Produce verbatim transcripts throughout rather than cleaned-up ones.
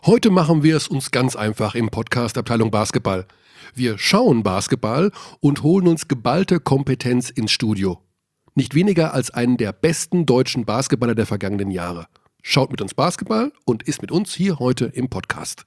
Heute machen wir es uns ganz einfach im Podcast Abteilung Basketball. Wir schauen Basketball und holen uns geballte Kompetenz ins Studio. Nicht weniger als einen der besten deutschen Basketballer der vergangenen Jahre. Schaut mit uns Basketball und ist mit uns hier heute im Podcast.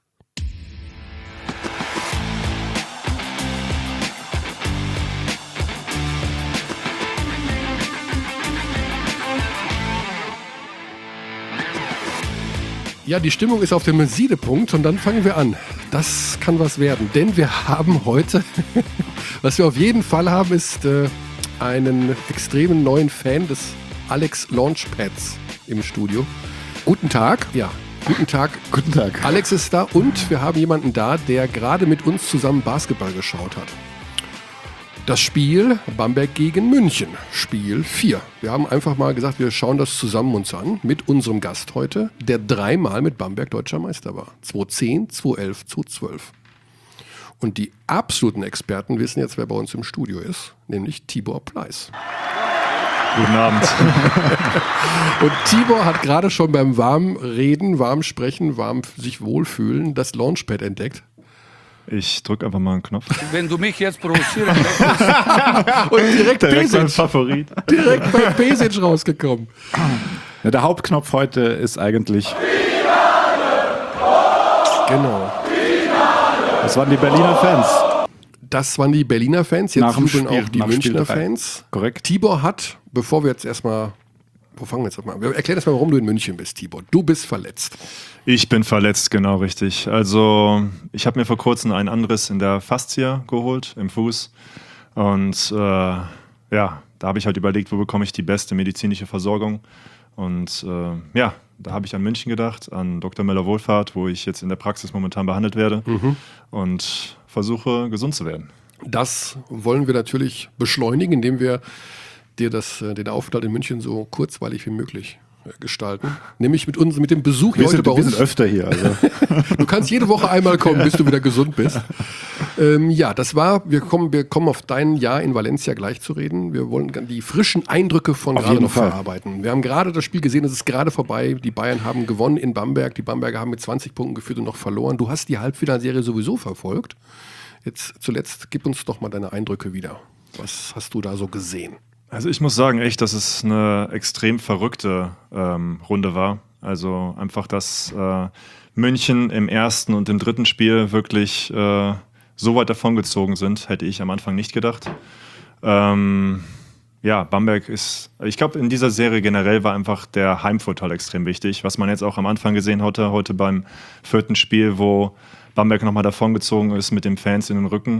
Ja, die Stimmung ist auf dem Siedepunkt und dann fangen wir an. Das kann was werden, denn wir haben heute, was wir auf jeden Fall haben, ist äh, einen extremen neuen Fan des Alex Launchpads im Studio. Guten Tag. Ja, guten Tag. Guten Tag. Alex ist da und wir haben jemanden da, der gerade mit uns zusammen Basketball geschaut hat. Das Spiel Bamberg gegen München, Spiel vier. Wir haben einfach mal gesagt, wir schauen das zusammen uns an mit unserem Gast heute, der dreimal mit Bamberg deutscher Meister war. zweitausendzehn, zweitausendelf, zweitausendzwölf. Und die absoluten Experten wissen jetzt, wer bei uns im Studio ist, nämlich Tibor Pleiss. Guten Abend. Und Tibor hat gerade schon beim warm Reden, warm Sprechen, warm sich wohlfühlen das Launchpad entdeckt. Ich drücke einfach mal einen Knopf. Wenn du mich jetzt provozieren und direkt, direkt mein Pesic. Favorit. Direkt bei Pesic rausgekommen. Ja, der Hauptknopf heute ist eigentlich... Genau. Das waren die Berliner Fans. Das waren die Berliner Fans, jetzt Nach dem jubeln Spiel, auch die nach Münchner Spiel drei. Fans. Korrekt. Tibor hat, bevor wir jetzt erstmal, wo fangen wir jetzt erstmal an? Erklär das mal, warum du in München bist, Tibor. Du bist verletzt. Ich bin verletzt, genau richtig. Also ich habe mir vor kurzem einen Anriss in der Faszie geholt, im Fuß. Und äh, ja, da habe ich halt überlegt, wo bekomme ich die beste medizinische Versorgung. Und äh, ja, da habe ich an München gedacht, an Doktor Müller-Wohlfahrt, wo ich jetzt in der Praxis momentan behandelt werde mhm. und versuche, gesund zu werden. Das wollen wir natürlich beschleunigen, indem wir dir das, den Aufenthalt in München so kurzweilig wie möglich gestalten. Nämlich mit uns, mit dem Besuch hier wir heute sind, bei wir uns. Wir sind öfter hier. Also. Du kannst jede Woche einmal kommen, bis du wieder gesund bist. Ähm, ja, das war, wir kommen, wir kommen auf dein Jahr in Valencia gleich zu reden. Wir wollen die frischen Eindrücke von auf gerade noch Fall. verarbeiten. Wir haben gerade das Spiel gesehen, es ist gerade vorbei. Die Bayern haben gewonnen in Bamberg. Die Bamberger haben mit zwanzig Punkten geführt und noch verloren. Du hast die Halbfinalserie sowieso verfolgt. Jetzt zuletzt, gib uns doch mal deine Eindrücke wieder. Was hast du da so gesehen? Also ich muss sagen, echt, dass es eine extrem verrückte ähm, Runde war. Also einfach, dass äh, München im ersten und im dritten Spiel wirklich äh, so weit davongezogen sind, hätte ich am Anfang nicht gedacht. Ähm, ja, Bamberg ist, ich glaube, in dieser Serie generell war einfach der Heimvorteil extrem wichtig, was man jetzt auch am Anfang gesehen hatte, heute beim vierten Spiel, wo Bamberg nochmal davongezogen ist mit den Fans in den Rücken.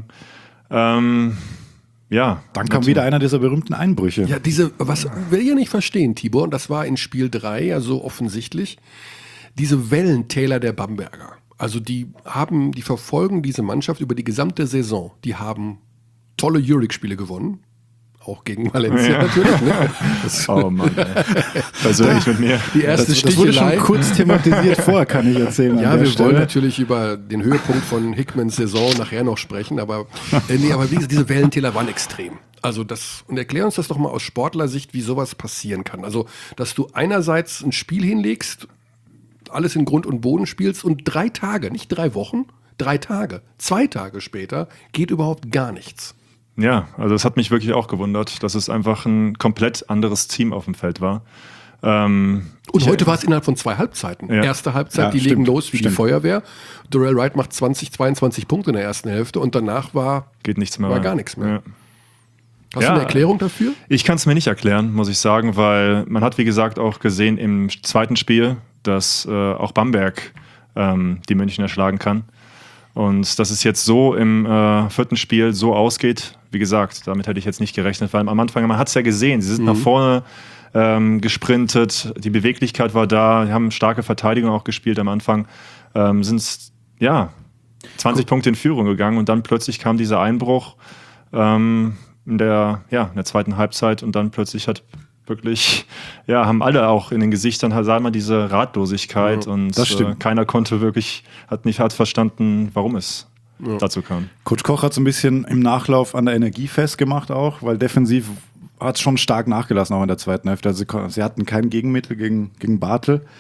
Ähm, Ja, dann kam wieder einer dieser berühmten Einbrüche. Ja, diese, was will ich ja nicht verstehen, Tibor, und das war in Spiel drei, also offensichtlich, diese Wellentäler der Bamberger. Also die haben, die verfolgen diese Mannschaft über die gesamte Saison. Die haben tolle Euroleague-Spiele gewonnen. Auch gegen Valencia ja. natürlich. Ne? Das, oh Mann, ey. Persönlich mit mir. Die erste das, das wurde schon kurz thematisiert vorher, kann ich erzählen. Ja, wir Stelle. wollen natürlich über den Höhepunkt von Hickmans Saison nachher noch sprechen, aber, äh, nee, aber wie gesagt, diese Wellentäler waren extrem. Also das, und erklär uns das doch mal aus Sportlersicht, wie sowas passieren kann. Also, dass du einerseits ein Spiel hinlegst, alles in Grund und Boden spielst und drei Tage, nicht drei Wochen, drei Tage, zwei Tage später geht überhaupt gar nichts. Ja, also es hat mich wirklich auch gewundert, dass es einfach ein komplett anderes Team auf dem Feld war. Ähm, und heute war es innerhalb von zwei Halbzeiten. Ja. Erste Halbzeit, ja, die stimmt, legen los wie stimmt. die Feuerwehr. Darrell Wright macht zwanzig, zweiundzwanzig Punkte in der ersten Hälfte und danach war, Geht nichts mehr war rein. gar nichts mehr. Ja. Hast ja, du eine Erklärung dafür? Ich kann es mir nicht erklären, muss ich sagen, weil man hat, wie gesagt, auch gesehen im zweiten Spiel, dass äh, auch Bamberg ähm, die Münchner schlagen kann. Und dass es jetzt so im äh, vierten Spiel so ausgeht, wie gesagt, damit hätte ich jetzt nicht gerechnet, weil am Anfang, man hat es ja gesehen, sie sind mhm. nach vorne ähm, gesprintet, die Beweglichkeit war da, sie haben starke Verteidigung auch gespielt am Anfang, ähm, sind ja zwanzig cool. Punkte in Führung gegangen und dann plötzlich kam dieser Einbruch ähm, in der, ja, in der zweiten Halbzeit und dann plötzlich hat wirklich, ja, haben alle auch in den Gesichtern, sah man diese Ratlosigkeit ja, und äh, keiner konnte wirklich, hat nicht hat verstanden, warum es ja. dazu kam. Coach Koch hat so ein bisschen im Nachlauf an der Energie festgemacht auch, weil defensiv hat es schon stark nachgelassen auch in der zweiten Hälfte. Also sie, sie hatten kein Gegenmittel gegen, gegen Bartel.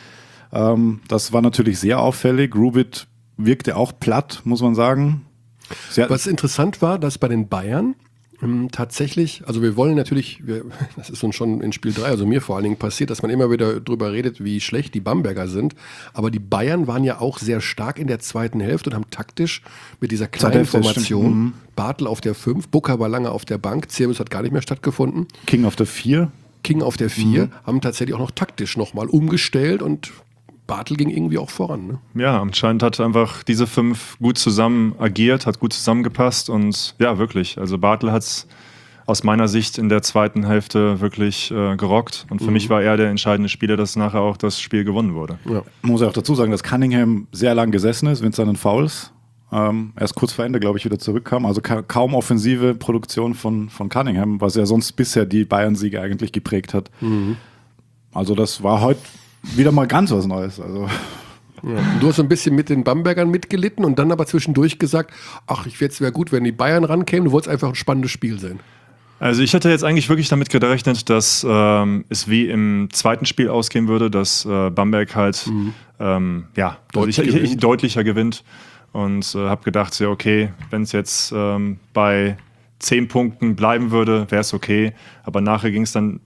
Ähm, das war natürlich sehr auffällig. Rubit wirkte auch platt, muss man sagen. Sehr Was interessant war, dass bei den Bayern ähm, tatsächlich, also wir wollen natürlich, wir, das ist uns schon in Spiel drei, also mir vor allen Dingen passiert, dass man immer wieder drüber redet, wie schlecht die Bamberger sind. Aber die Bayern waren ja auch sehr stark in der zweiten Hälfte und haben taktisch mit dieser kleinen Hälfte, Formation, stimmt. Mhm. Bartel auf der fünf, Booker war lange auf der Bank, Zirbis hat gar nicht mehr stattgefunden, King auf der vier. King auf der vier, Mhm. haben tatsächlich auch noch taktisch nochmal umgestellt und Bartel ging irgendwie auch voran. Ne? Ja, anscheinend hat einfach diese fünf gut zusammen agiert, hat gut zusammengepasst und ja, wirklich. Also Bartel hat es aus meiner Sicht in der zweiten Hälfte wirklich äh, gerockt und für Mhm. mich war er der entscheidende Spieler, dass nachher auch das Spiel gewonnen wurde. Ja. Man muss ja auch dazu sagen, dass Cunningham sehr lang gesessen ist mit seinen Fouls. Ähm, erst kurz vor Ende, glaube ich, wieder zurückkam. Also ka- kaum offensive Produktion von, von Cunningham, was ja sonst bisher die Bayern-Siege eigentlich geprägt hat. Mhm. Also das war heute wieder mal ganz was Neues. Also Ja. Du hast so ein bisschen mit den Bambergern mitgelitten und dann aber zwischendurch gesagt, ach, ich es wäre gut, wenn die Bayern rankämen. Du wolltest einfach ein spannendes Spiel sehen. Also ich hätte jetzt eigentlich wirklich damit gerechnet, dass ähm, es wie im zweiten Spiel ausgehen würde, dass äh, Bamberg halt Mhm. ähm, ja, Deutlich deutlicher, gewinnt. deutlicher gewinnt und äh, habe gedacht, ja okay, wenn es jetzt ähm, bei zehn Punkten bleiben würde, wäre es okay, aber nachher ging es dann,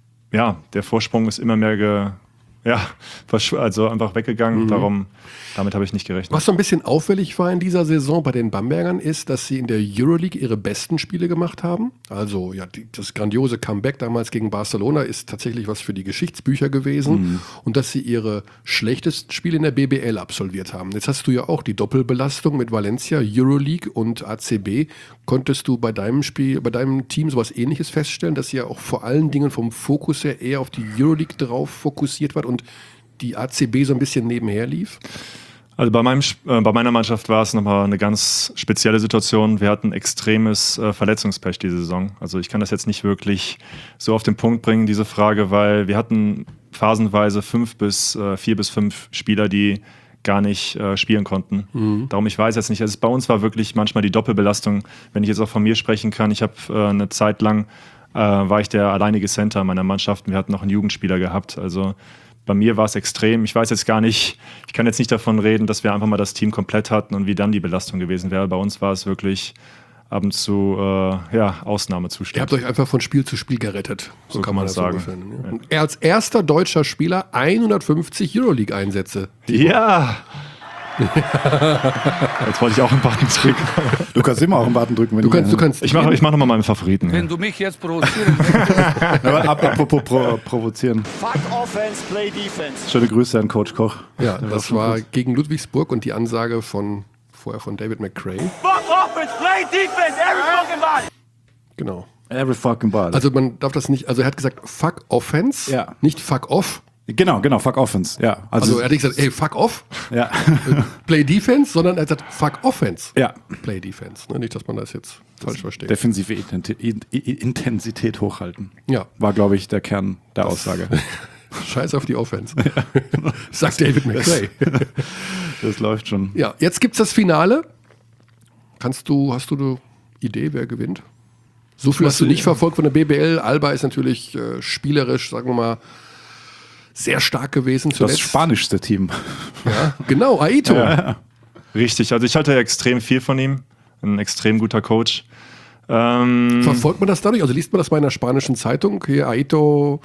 ja, der Vorsprung ist immer mehr ge, ja, verschw- also einfach weggegangen, Mhm. darum, damit habe ich nicht gerechnet. Was so ein bisschen auffällig war in dieser Saison bei den Bambergern ist, dass sie in der Euroleague ihre besten Spiele gemacht haben. Also ja, die, das grandiose Comeback damals gegen Barcelona ist tatsächlich was für die Geschichtsbücher gewesen. Und dass sie ihre schlechtesten Spiele in der B B L absolviert haben. Jetzt hast du ja auch die Doppelbelastung mit Valencia, Euroleague und A C B. Konntest du bei deinem Spiel, bei deinem Team sowas Ähnliches feststellen, dass ihr auch vor allen Dingen vom Fokus her eher auf die Euroleague drauf fokussiert wart und die A C B so ein bisschen nebenher lief? Also bei, meinem, äh, bei meiner Mannschaft war es nochmal eine ganz spezielle Situation. Wir hatten extremes äh, Verletzungspech diese Saison. Also ich kann das jetzt nicht wirklich so auf den Punkt bringen, diese Frage, weil wir hatten phasenweise fünf bis äh, vier bis fünf Spieler, die gar nicht äh, spielen konnten. Mhm. Darum, ich weiß jetzt nicht. Also bei uns war wirklich manchmal die Doppelbelastung. Wenn ich jetzt auch von mir sprechen kann, ich habe äh, eine Zeit lang, äh, war ich der alleinige Center meiner Mannschaft. Wir hatten noch einen Jugendspieler gehabt. Also bei mir war es extrem. Ich weiß jetzt gar nicht, ich kann jetzt nicht davon reden, dass wir einfach mal das Team komplett hatten und wie dann die Belastung gewesen wäre. Bei uns war es wirklich ab und zu äh, ja, Ausnahmezustand. Ihr habt euch einfach von Spiel zu Spiel gerettet. So, So kann man das sagen. ungefähr nennen. Ja. Und er als erster deutscher Spieler hundertfünfzig Euroleague-Einsätze. Ja! Jetzt wollte ich auch einen Button drücken. du kannst immer auch einen Button drücken, wenn Du kannst, du kannst Ich mache ich mach nochmal meinen Favoriten. Wenn du mich jetzt provozieren möchtest, Aber ab- apropos pro, provozieren. Fuck offense, play defense. Schöne Grüße an Coach Koch. Ja, Der das schon war kurz. gegen Ludwigsburg und die Ansage von vorher von David McCray. Fuck offense, play defense, every fucking body. Genau. Every fucking ball. Also man darf das nicht, also er hat gesagt fuck Offense, Ja. nicht fuck off. genau, genau, fuck offense. Ja, Also also, er hat nicht gesagt, ey, fuck off, ja. play defense, sondern er hat gesagt, fuck offense, ja. play defense. Ne? Nicht, dass man das jetzt falsch versteht. Defensive Intensität, Intensität hochhalten. Ja. War, glaube ich, der Kern der Aussage. Scheiß auf die Offense. Sagt David McCray. Das läuft schon. Ja, jetzt gibt's das Finale. Kannst du, hast du eine Idee, wer gewinnt? So viel hast du nicht verfolgt von der B B L. Alba ist natürlich äh, spielerisch, sagen wir mal, sehr stark gewesen Das zuletzt. spanischste Team. Ja, genau, Aito. Richtig, also ich halte extrem viel von ihm. Ein extrem guter Coach. Ähm, Verfolgt man das dadurch? Also liest man das bei einer spanischen Zeitung? Hier Aito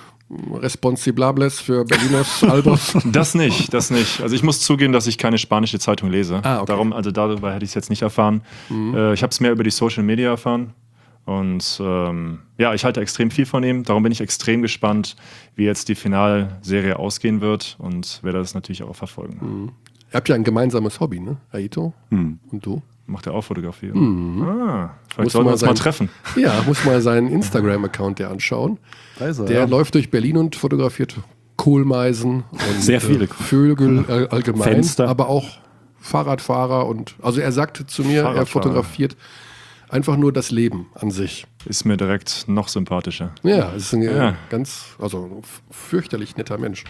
Responsibles für Berlinos Albos. Das nicht, das nicht. Also ich muss zugeben, dass ich keine spanische Zeitung lese. Ah, okay. Darum, also darüber hätte ich es jetzt nicht erfahren. Mhm. Äh, ich habe es mehr über die Social Media erfahren. Und ähm, ja, ich halte extrem viel von ihm. Darum bin ich extrem gespannt, wie jetzt die Finalserie ausgehen wird und werde das natürlich auch verfolgen. Ihr habt ja ein gemeinsames Hobby, ne? Aito und du. Macht er auch Fotografie? Ah, Muss vielleicht sollten wir uns mal sein- treffen. Ja, muss mal seinen Instagram-Account dir anschauen. Also, Der ja. läuft durch Berlin und fotografiert Kohlmeisen und Sehr viele. äh, Vögel äh, allgemein, Fenster. aber auch Fahrradfahrer und also er sagte zu mir, er Fahrradfahrer. fotografiert einfach nur das Leben an sich. Ist mir direkt noch sympathischer. Ja, es ist ein äh, Ja. ganz, also f- fürchterlich netter Mensch.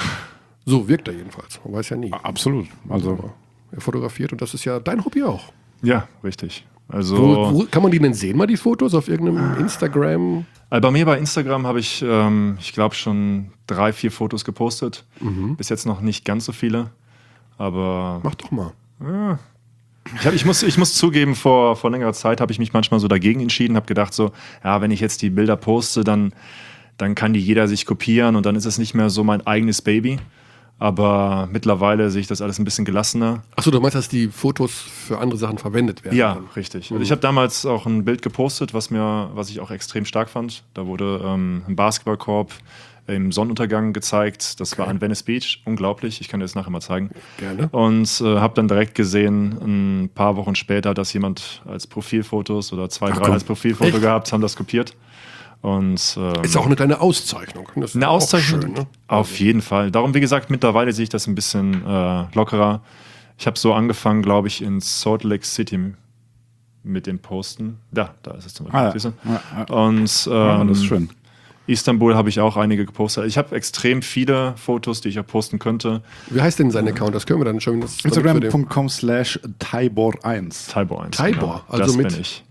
So wirkt er jedenfalls. Man weiß ja nie. Absolut. Also, Aber er fotografiert und das ist ja dein Hobby auch. Ja, richtig. Also, Wo, wo, kann man die denn sehen, mal die Fotos auf irgendeinem Instagram? also bei mir bei Instagram habe ich, ähm, ich glaube, schon drei, vier Fotos gepostet. Mhm. Bis jetzt noch nicht ganz so viele. Aber Mach doch mal. ich, hab, ich, muss, ich muss zugeben, vor, vor längerer Zeit habe ich mich manchmal so dagegen entschieden, habe gedacht so, ja, wenn ich jetzt die Bilder poste, dann, dann kann die jeder sich kopieren und dann ist es nicht mehr so mein eigenes Baby. Aber mittlerweile sehe ich das alles ein bisschen gelassener. Achso, du meinst, dass die Fotos für andere Sachen verwendet werden? Ja, dann? richtig. Mhm. Also ich habe damals auch ein Bild gepostet, was mir, was ich auch extrem stark fand. Da wurde ähm, ein Basketballkorb im Sonnenuntergang gezeigt. Das Okay. war an Venice Beach. Unglaublich. Ich kann dir das nachher mal zeigen. Gerne. Und äh, habe dann direkt gesehen, ein paar Wochen später, dass jemand als Profilfotos oder zwei, Ach, drei komm. als Profilfoto Echt? gehabt, haben das kopiert. Und ähm, Ist auch eine kleine Auszeichnung. Das ist eine auch Auszeichnung, schön, ne? auf jeden Fall. Darum, wie gesagt, mittlerweile sehe ich das ein bisschen äh, lockerer. Ich habe so angefangen, glaube ich, in Salt Lake City mit dem Posten. Da, da ist es zum Beispiel. Ah, ja. siehst du? Ja, ja. Und ähm, Ja, das ist schön. Istanbul habe ich auch einige gepostet. Ich habe extrem viele Fotos, die ich auch posten könnte. Wie heißt denn sein Account? Das können wir dann schon. Das Instagram punkt com slash Tibor eins. Tibor eins. Tibor, genau. also das mit- bin ich.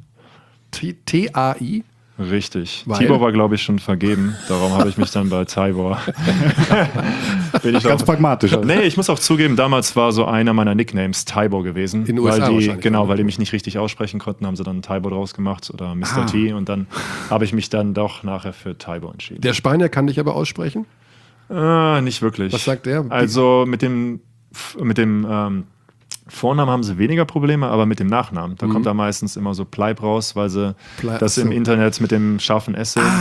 T A I. Richtig. Weil? Tibor war, glaube ich, schon vergeben. Darum habe ich mich dann bei Tibor. bin ich Ganz auch, pragmatisch. Also. Nee, ich muss auch zugeben, damals war so einer meiner Nicknames Tibor gewesen. In den U S A weil die, wahrscheinlich, Genau, oder? weil die mich nicht richtig aussprechen konnten, haben sie dann Tibor draus gemacht oder Mister Ah. T. Und dann habe ich mich dann doch nachher für Tibor entschieden. Der Spanier kann dich aber aussprechen. Äh, nicht wirklich. Was sagt der? Also mit dem, mit dem ähm, Vornamen haben sie weniger Probleme, aber mit dem Nachnamen, da kommt da meistens immer so Pleib raus, weil sie Plei- das ach so. im Internet mit dem scharfen S sehen.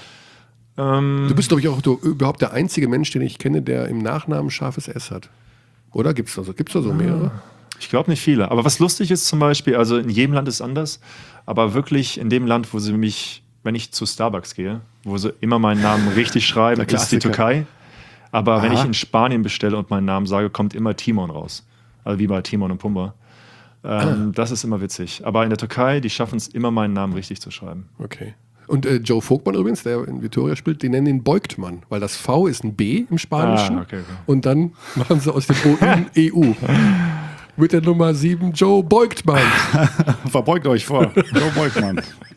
Ähm, Du bist, glaube ich, auch du, überhaupt der einzige Mensch, den ich kenne, der im Nachnamen scharfes S hat. Oder gibt es da so, gibt's da so mehrere? Ich glaube nicht viele. Aber was lustig ist zum Beispiel, also in jedem Land ist anders, aber wirklich in dem Land, wo sie mich, wenn ich zu Starbucks gehe, wo sie immer meinen Namen richtig schreiben, Der ist die Klassiker. Türkei. Aber wenn Aha. ich in Spanien bestelle und meinen Namen sage, kommt immer Timon raus. Also wie bei Timon und Pumba. Ähm, Das ist immer witzig. Aber in der Türkei, die schaffen es immer, meinen Namen richtig zu schreiben. Okay. Und äh, Joe Vogtmann übrigens, der in Vitoria spielt, die nennen ihn Beugtmann, weil das V ist ein B im Spanischen. Ah, okay, okay. Und dann machen sie aus dem O ein E U. Mit der Nummer sieben Joe Beugtmann. Verbeugt euch vor. Joe Beugmann.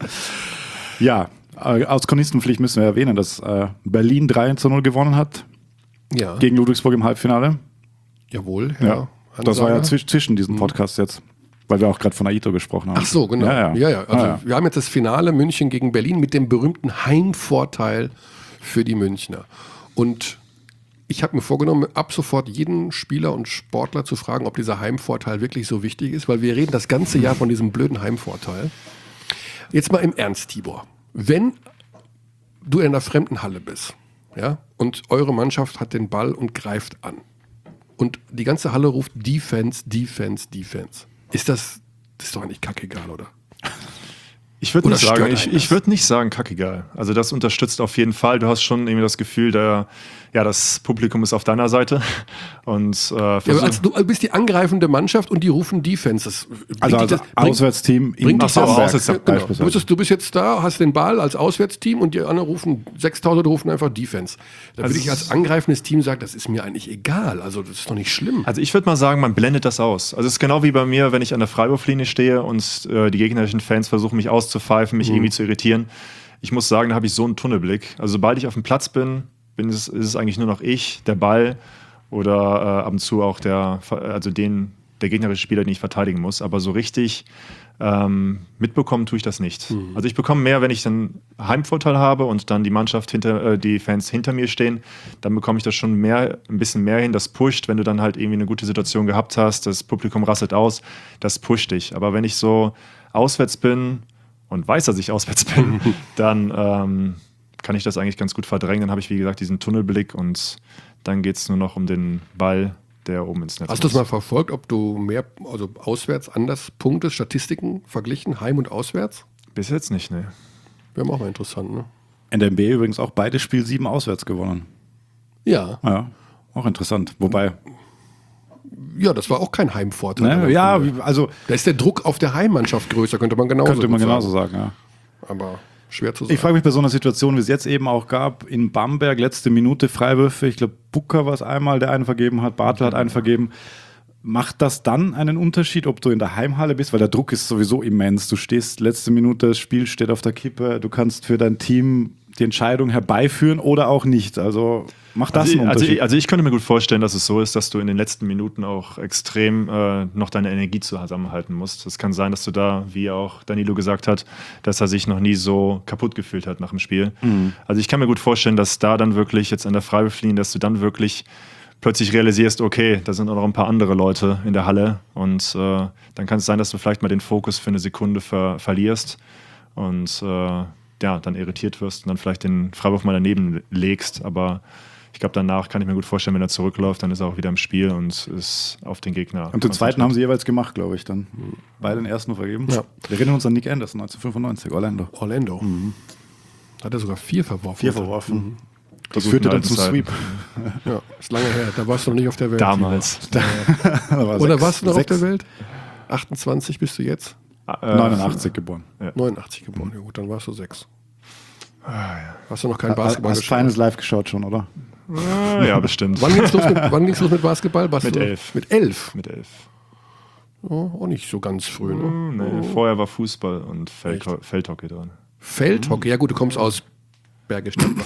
Ja, äh, aus Chronistenpflicht müssen wir erwähnen, dass äh, Berlin drei zu null gewonnen hat Ja, gegen Ludwigsburg im Halbfinale. jawohl. Herr Das war ja Hansager. zwisch zwischen diesen Podcasts jetzt, weil wir auch gerade von Aito gesprochen haben. Ach so, genau. Ja, ja. ja, ja. Also Ah, ja. wir haben jetzt das Finale München gegen Berlin mit dem berühmten Heimvorteil für die Münchner. Und ich habe mir vorgenommen, ab sofort jeden Spieler und Sportler zu fragen, ob dieser Heimvorteil wirklich so wichtig ist, weil wir reden das ganze Jahr von diesem blöden Heimvorteil. Jetzt mal im Ernst, Tibor. Wenn du in einer fremden Halle bist, ja, und eure Mannschaft hat den Ball und greift an und die ganze Halle ruft Defense, Defense, Defense. Ist das, das ist doch eigentlich kackegal, oder? Ich würde Oder nicht sagen, stört ich, einen das? ich würde nicht sagen, kackegal. Also das unterstützt auf jeden Fall. Du hast schon irgendwie das Gefühl, der, ja, das Publikum ist auf deiner Seite. Und äh, Ja, versuch- also du bist die angreifende Mannschaft und die rufen Defense. Das bringt Also dich als das- bringt- Auswärtsteam in bringt dich Ach so, das- Bamberg Auswärts- Ja, genau. du, beispielsweise. bist, du bist jetzt da, hast den Ball als Auswärtsteam und die anderen rufen, sechstausend rufen einfach Defense. Da Also würde ich als angreifendes Team sagen, das ist mir eigentlich egal. Also das ist doch nicht schlimm. Also ich würde mal sagen, man blendet das aus. Also es ist genau wie bei mir, wenn ich an der Freiwurflinie stehe und äh, die gegnerischen Fans versuchen, mich auszupfeifen, mich irgendwie zu irritieren. Ich muss sagen, da habe ich so einen Tunnelblick. Also sobald ich auf dem Platz bin, bin es, ist es eigentlich nur noch ich, der Ball oder äh, ab und zu auch der, also den, der gegnerische Spieler, den ich verteidigen muss. Aber so richtig ähm, mitbekommen tue ich das nicht. Also ich bekomme mehr, wenn ich dann Heimvorteil habe und dann die Mannschaft hinter, äh, die Fans hinter mir stehen, dann bekomme ich das schon mehr, ein bisschen mehr hin. Das pusht, wenn du dann halt irgendwie eine gute Situation gehabt hast, das Publikum rasselt aus, das pusht dich. Aber wenn ich so auswärts bin und weiß, dass ich auswärts bin, dann ähm, kann ich das eigentlich ganz gut verdrängen. Dann habe ich, wie gesagt, diesen Tunnelblick und dann geht es nur noch um den Ball, der oben ins Netz Hast du das muss. mal verfolgt, ob du mehr, also auswärts anders Punkte, Statistiken verglichen, Heim- und Auswärts? Bis jetzt nicht, ne. Wäre auch mal interessant, ne? N D M B übrigens auch beide Spiel sieben auswärts gewonnen. Ja, Ja, auch interessant. Wobei, ja, das war auch kein Heimvorteil. ne, Aber ja, cool. wie- also Da ist der Druck auf der Heimmannschaft größer, könnte man genauso könnte man gut genauso sagen. sagen, ja. Aber schwer zu sagen. Ich frage mich bei so einer Situation, wie es jetzt eben auch gab, in Bamberg, letzte Minute Freiwürfe. Ich glaube, Bucker war es einmal, der einen vergeben hat, Bartel hat einen vergeben. Macht das dann einen Unterschied, ob du in der Heimhalle bist? Weil der Druck ist sowieso immens. Du stehst letzte Minute, das Spiel steht auf der Kippe, du kannst für dein Team die Entscheidung herbeiführen oder auch nicht. Also macht das also, einen also, Unterschied? ich, also ich könnte mir gut vorstellen, dass es so ist, dass du in den letzten Minuten auch extrem äh, noch deine Energie zusammenhalten musst. Es kann sein, dass du da, wie auch Danilo gesagt hat, dass er sich noch nie so kaputt gefühlt hat nach dem Spiel. Mhm. Also ich kann mir gut vorstellen, dass da dann wirklich jetzt an der Freiwurflinie, dass du dann wirklich plötzlich realisierst, okay, da sind auch noch ein paar andere Leute in der Halle und äh, dann kann es sein, dass du vielleicht mal den Fokus für eine Sekunde ver- verlierst und äh, ja, dann irritiert wirst und dann vielleicht den Freiwurf mal daneben legst, aber ich glaube, danach kann ich mir gut vorstellen, wenn er zurückläuft, dann ist er auch wieder im Spiel und ist auf den Gegner. Und den zweiten haben sie jeweils gemacht, glaube ich, dann. Beide den ersten vergeben. Ja. Wir erinnern uns an Nick Anderson, neunzehnhundertfünfundneunzig, Orlando. Orlando. Mhm. Hat er sogar vier verworfen. Vier verworfen. Mhm. Das Die führte dann guten zum alten Sweep. Ja, ist lange her. Da warst du noch nicht auf der Welt. Damals. Da war Oder sechs, warst du noch sechs, auf der Welt? achtundzwanzig bist du jetzt? Äh, neunundachtzig geboren. Ja. neunundachtzig geboren. Ja gut, dann warst du sechs. Ah, ja. Hast du noch kein Basketball Hast geschaut? Feines live geschaut schon, oder? Ah, ja, bestimmt. Wann ging's los mit, wann ging's los mit Basketball? Warst Mit du, elf. Mit elf? Mit elf. Oh, auch nicht so ganz früh, ne? Hm, nee, Vorher war Fußball und Feld- Feldhockey drin. Feldhockey, ja gut, du kommst aus Bergisch Gladbach.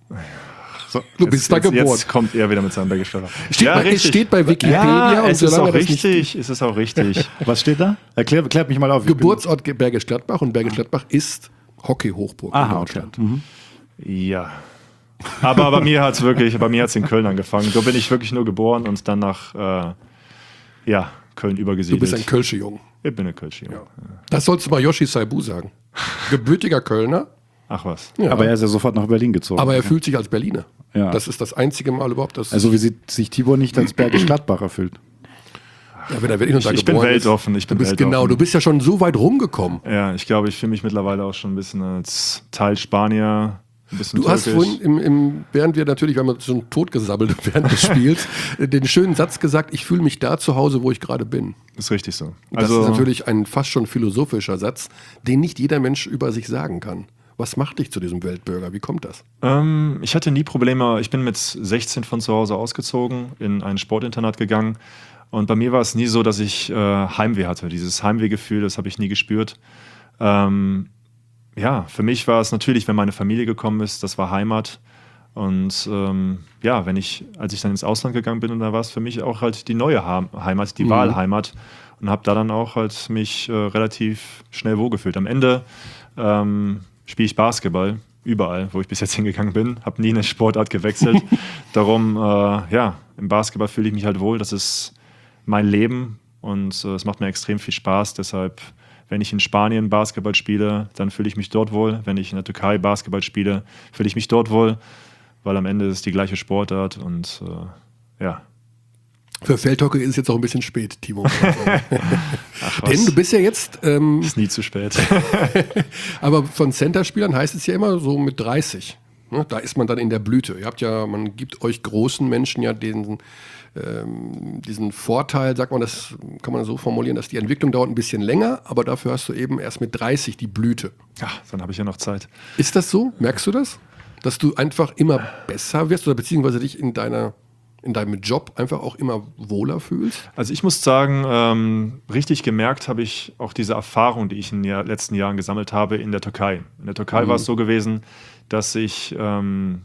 So, Du bist jetzt, da geboren. Jetzt kommt er wieder mit seinem Bergisch Gladbach. Steht bei, es steht bei Wikipedia Ja, und es ist solange auch das nicht richtig. Es ist auch richtig. was steht da? Erklär, erklärt mich mal auf. Ich bin- Geburtsort Bergisch Gladbach und Bergisch Gladbach ist Hockey-Hochburg in Aha, okay. Deutschland. Mhm. Ja. Aber bei mir hat es wirklich, bei mir hat es in Köln angefangen. Da bin ich wirklich nur geboren und dann nach äh, ja, Köln Du übergesiedelt. bist ein Kölsche Jung. Ich bin ein Kölsche Junge. Das sollst du mal Yoshi Saibu sagen. Gebürtiger Kölner, Ach was. ja, Aber er ist ja sofort nach Berlin gezogen. aber er fühlt sich als Berliner. Ja. Das ist das einzige Mal überhaupt, dass also wie sie, sich Tibor nicht als Bergisch Gladbacher fühlt. ja, wenn er wirklich noch da Ich bin geboren ist. weltoffen, ich bin du bist weltoffen. genau, du bist ja schon so weit rumgekommen. Ja, ich glaube, ich fühle mich mittlerweile auch schon ein bisschen als Teil Spanier, ein bisschen Du hast türkisch. vorhin, im, im, während wir natürlich, wir haben uns schon totgesabbelt während des Spiels, den schönen Satz gesagt, ich fühle mich da zu Hause, wo ich gerade bin. Ist richtig so. Das Also ist natürlich ein fast schon philosophischer Satz, den nicht jeder Mensch über sich sagen kann. Was macht dich zu diesem Weltbürger? Wie kommt das? Ähm, ich hatte nie Probleme. Ich bin mit sechzehn von zu Hause ausgezogen, in ein Sportinternat gegangen. Und bei mir war es nie so, dass ich äh, Heimweh hatte. Dieses Heimwehgefühl, das habe ich nie gespürt. Ähm, ja, für mich war es natürlich, wenn meine Familie gekommen ist, das war Heimat. Und ähm, ja, wenn ich, als ich dann ins Ausland gegangen bin, da war es für mich auch halt die neue ha- Heimat, die Mhm. Wahlheimat. Und habe da dann auch halt mich äh, relativ schnell wohlgefühlt. Am Ende ähm, spiele ich Basketball, überall, wo ich bis jetzt hingegangen bin. Habe nie eine Sportart gewechselt. Darum, äh, ja, im Basketball fühle ich mich halt wohl. Das ist mein Leben und äh, es macht mir extrem viel Spaß. Deshalb, wenn ich in Spanien Basketball spiele, dann fühle ich mich dort wohl. Wenn ich in der Türkei Basketball spiele, fühle ich mich dort wohl, weil am Ende ist es die gleiche Sportart und äh, ja. Für Feldhockey ist es jetzt auch ein bisschen spät, Timo. Ach, was. Denn du bist ja jetzt, ähm, Ist nie zu spät. aber von Centerspielern heißt es ja immer so mit dreißig. Ne? Da ist man dann in der Blüte. Ihr habt ja, man gibt euch großen Menschen ja den, ähm, diesen Vorteil, sagt man das, kann man so formulieren, dass die Entwicklung dauert ein bisschen länger, aber dafür hast du eben erst mit dreißig die Blüte. Ja, dann habe ich ja noch Zeit. Ist das so? Merkst du das? Dass du einfach immer besser wirst oder beziehungsweise dich in deiner in deinem Job einfach auch immer wohler fühlst? Also ich muss sagen, ähm, richtig gemerkt habe ich auch diese Erfahrung, die ich in den letzten Jahren gesammelt habe in der Türkei. In der Türkei mhm. war es so gewesen, dass ich ähm,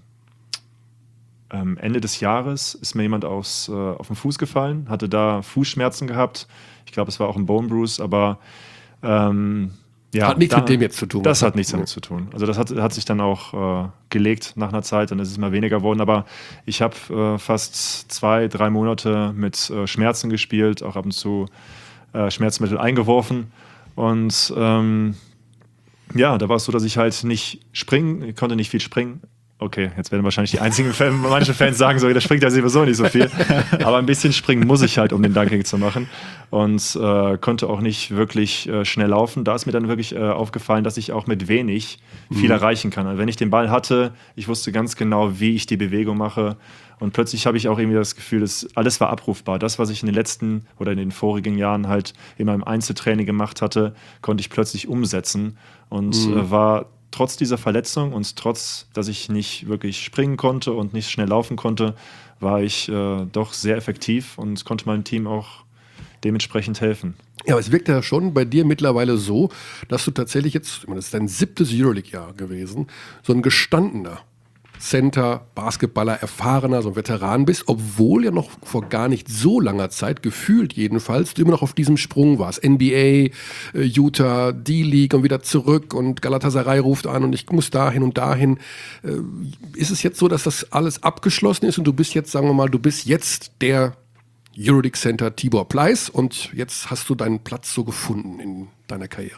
ähm, Ende des Jahres ist mir jemand aus, äh, auf den Fuß gefallen, hatte da Fußschmerzen gehabt. Ich glaube, es war auch ein Bone Bruise, aber ähm, ja, hat nichts da, mit dem jetzt zu tun. Das hat nichts damit zu tun. Also das hat, hat sich dann auch äh, gelegt nach einer Zeit, dann ist es immer weniger geworden. Aber ich habe äh, fast zwei, drei Monate mit äh, Schmerzen gespielt, auch ab und zu äh, Schmerzmittel eingeworfen. Und ähm, ja, da war es so, dass ich halt nicht springen, ich konnte nicht viel springen. Okay, jetzt werden wahrscheinlich die einzigen Fans, manche Fans sagen so, da springt ja sowieso nicht so viel. Aber ein bisschen springen muss ich halt, um den Dunking zu machen. Und äh, konnte auch nicht wirklich äh, schnell laufen. Da ist mir dann wirklich äh, aufgefallen, dass ich auch mit wenig viel mhm. erreichen kann. Also wenn ich den Ball hatte, ich wusste ganz genau, wie ich die Bewegung mache. Und plötzlich habe ich auch irgendwie das Gefühl, dass alles war abrufbar. Das, was ich in den letzten oder in den vorigen Jahren halt in meinem Einzeltraining gemacht hatte, konnte ich plötzlich umsetzen. Und mhm. äh, war trotz dieser Verletzung und trotz, dass ich nicht wirklich springen konnte und nicht schnell laufen konnte, war ich äh, doch sehr effektiv und konnte meinem Team auch dementsprechend helfen. Ja, aber es wirkt ja schon bei dir mittlerweile so, dass du tatsächlich jetzt, ich meine, das ist dein siebtes Euroleague-Jahr gewesen, so ein gestandener Center, Basketballer, erfahrener, so ein Veteran bist, obwohl ja noch vor gar nicht so langer Zeit, gefühlt jedenfalls, du immer noch auf diesem Sprung warst. N B A, äh, Utah, D-League und wieder zurück und Galatasaray ruft an und ich muss dahin und dahin. Äh, ist es jetzt so, dass das alles abgeschlossen ist und du bist jetzt, sagen wir mal, du bist jetzt der Euroleague Center Tibor Pleiss und jetzt hast du deinen Platz so gefunden in deiner Karriere?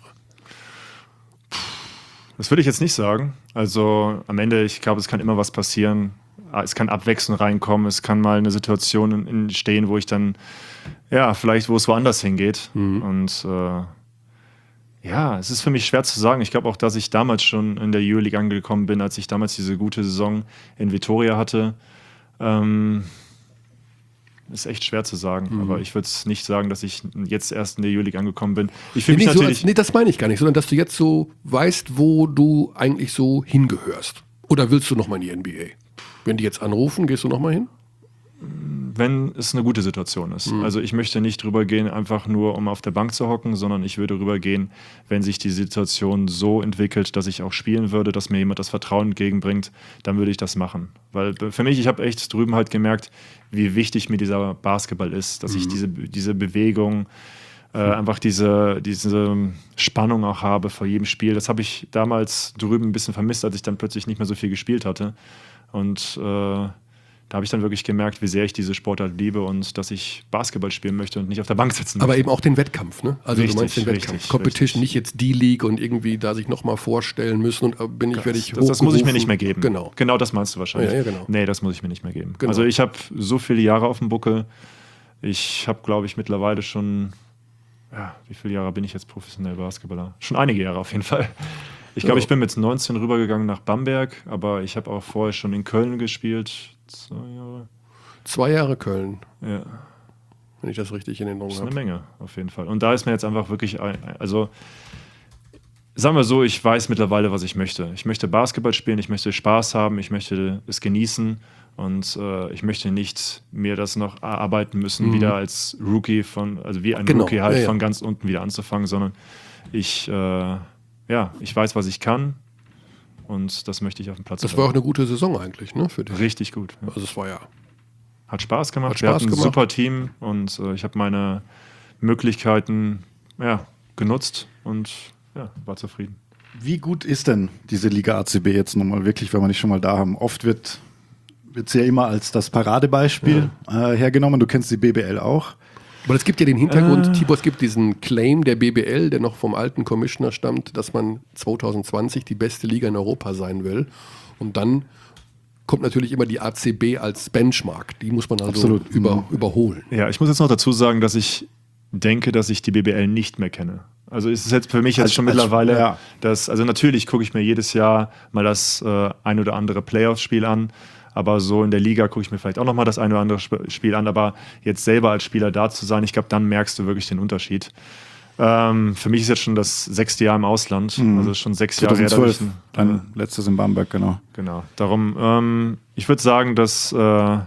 Das würde ich jetzt nicht sagen. Also am Ende, ich glaube, es kann immer was passieren. Es kann Abwechslung reinkommen, es kann mal eine Situation entstehen, wo ich dann, ja, vielleicht, wo es woanders hingeht. Mhm. Und äh, ja, es ist für mich schwer zu sagen. Ich glaube auch, dass ich damals schon in der Euroleague angekommen bin, als ich damals diese gute Saison in Vitoria hatte. Ähm, Ist echt schwer zu sagen, mhm. aber ich würde es nicht sagen, dass ich jetzt erst in der Euroleague angekommen bin. Ich fühle nee, mich nee, natürlich. So als, nee, das meine ich gar nicht, sondern dass du jetzt so weißt, wo du eigentlich so hingehörst. Oder willst du nochmal in die N B A? Wenn die jetzt anrufen, gehst du nochmal hin? Wenn es eine gute Situation ist. Mhm. Also ich möchte nicht rübergehen, einfach nur um auf der Bank zu hocken, sondern ich würde rübergehen, wenn sich die Situation so entwickelt, dass ich auch spielen würde, dass mir jemand das Vertrauen entgegenbringt, dann würde ich das machen. Weil für mich, ich habe echt drüben halt gemerkt, wie wichtig mir dieser Basketball ist, dass mhm. ich diese, diese Bewegung, äh, einfach diese, diese Spannung auch habe vor jedem Spiel. Das habe ich damals drüben ein bisschen vermisst, als ich dann plötzlich nicht mehr so viel gespielt hatte. Und äh, da habe ich dann wirklich gemerkt, wie sehr ich diese Sportart liebe und dass ich Basketball spielen möchte und nicht auf der Bank sitzen möchte. Aber eben auch den Wettkampf, ne? Also richtig, du meinst den Wettkampf. Richtig, Competition, richtig. nicht jetzt D-League und irgendwie da sich nochmal vorstellen müssen und bin ich, werde ich das, das muss ich mir nicht mehr geben. Genau. Genau das meinst du wahrscheinlich. Ja, ja, genau. Nee, das muss ich mir nicht mehr geben. Genau. Also ich habe so viele Jahre auf dem Buckel. Ich habe, glaube ich, mittlerweile schon, ja, wie viele Jahre bin ich jetzt professionell Basketballer? Schon einige Jahre auf jeden Fall. Ich glaube, ja. ich bin mit neunzehn rübergegangen nach Bamberg, aber ich habe auch vorher schon in Köln gespielt. Zwei Jahre. Zwei Jahre Köln. Ja. Wenn ich das richtig in Erinnerung habe. Das ist eine Menge, auf jeden Fall. Und da ist mir jetzt einfach wirklich, ein, also sagen wir so, ich weiß mittlerweile, was ich möchte. Ich möchte Basketball spielen, ich möchte Spaß haben, ich möchte es genießen und äh, ich möchte nicht mir das noch erarbeiten müssen, mhm. wieder als Rookie von, also wie ein genau. Rookie halt ja, ja. von ganz unten wieder anzufangen, sondern ich, äh, ja, ich weiß, was ich kann. Und das möchte ich auf dem Platz. Das war auch eine gute Saison eigentlich, ne? Für dich. Richtig gut. Ja. Also es war ja. Hat Spaß gemacht. Hat Wir Spaß hatten ein gemacht. super Team und äh, ich habe meine Möglichkeiten ja, genutzt und ja, war zufrieden. Wie gut ist denn diese Liga A C B jetzt nochmal wirklich, wenn wir nicht schon mal da haben? Oft wird es ja immer als das Paradebeispiel ja. äh, hergenommen. Du kennst die B B L auch. Aber es gibt ja den Hintergrund, äh. Tibor, es gibt diesen Claim der B B L, der noch vom alten Commissioner stammt, dass man zwanzig zwanzig die beste Liga in Europa sein will. Und dann kommt natürlich immer die A C B als Benchmark. Die muss man also Absolut. über, überholen. Ja, ich muss jetzt noch dazu sagen, dass ich denke, dass ich die B B L nicht mehr kenne. Also ist es jetzt für mich jetzt als, schon als, mittlerweile, ja. dass, also natürlich gucke ich mir jedes Jahr mal das äh, ein oder andere Playoff-Spiel an, aber so in der Liga gucke ich mir vielleicht auch nochmal das ein oder andere Sp- Spiel an, aber jetzt selber als Spieler da zu sein, ich glaube, dann merkst du wirklich den Unterschied. Ähm, für mich ist jetzt schon das sechste Jahr im Ausland, mhm. also schon sechs Jahre her. zweitausendzwölf, Äh, dein letztes in Bamberg, genau. Genau, darum, ähm, ich würde sagen, dass äh,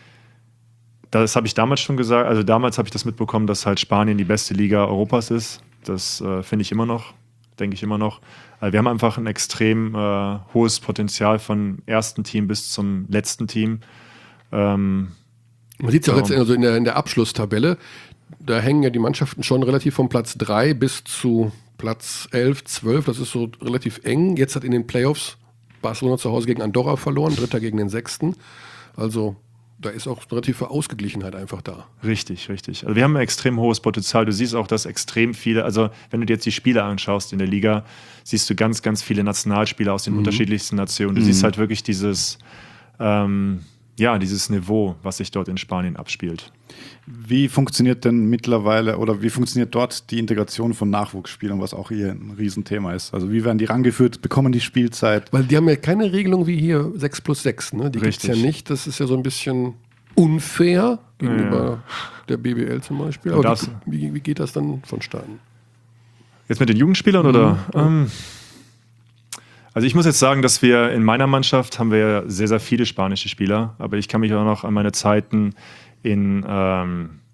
das habe ich damals schon gesagt, also damals habe ich das mitbekommen, dass halt Spanien die beste Liga Europas ist. Das äh, finde ich immer noch, denke ich immer noch. Also wir haben einfach ein extrem äh, hohes Potenzial von ersten Team bis zum letzten Team. Ähm, Man sieht es ja auch darum. jetzt also in der, in der Abschlusstabelle, da hängen ja die Mannschaften schon relativ von Platz drei bis zu Platz elf, zwölf, das ist so relativ eng. Jetzt hat in den Playoffs Barcelona zu Hause gegen Andorra verloren, Dritter gegen den Sechsten. Also da ist auch relative Ausgeglichenheit einfach da. Richtig, richtig. Also wir haben ein extrem hohes Potenzial. Du siehst auch, dass extrem viele, also wenn du dir jetzt die Spieler anschaust in der Liga, siehst du ganz, ganz viele Nationalspieler aus den Mhm. unterschiedlichsten Nationen. Du Mhm. siehst halt wirklich dieses, ähm, ja, dieses Niveau, was sich dort in Spanien abspielt. Wie funktioniert denn mittlerweile oder wie funktioniert dort die Integration von Nachwuchsspielern, was auch hier ein Riesenthema ist? Also wie werden die rangeführt, bekommen die Spielzeit? Weil die haben ja keine Regelung wie hier sechs plus sechs, ne? Die gibt es ja Richtig. nicht. Das ist ja so ein bisschen unfair gegenüber Ja. der B B L zum Beispiel. Du Aber darfst- wie, wie, wie geht das dann vonstatten? Jetzt mit den Jugendspielern oder? Mhm. Ähm, also ich muss jetzt sagen, dass wir in meiner Mannschaft haben wir ja sehr, sehr viele spanische Spieler, aber ich kann mich auch noch an meine Zeiten in, ähm,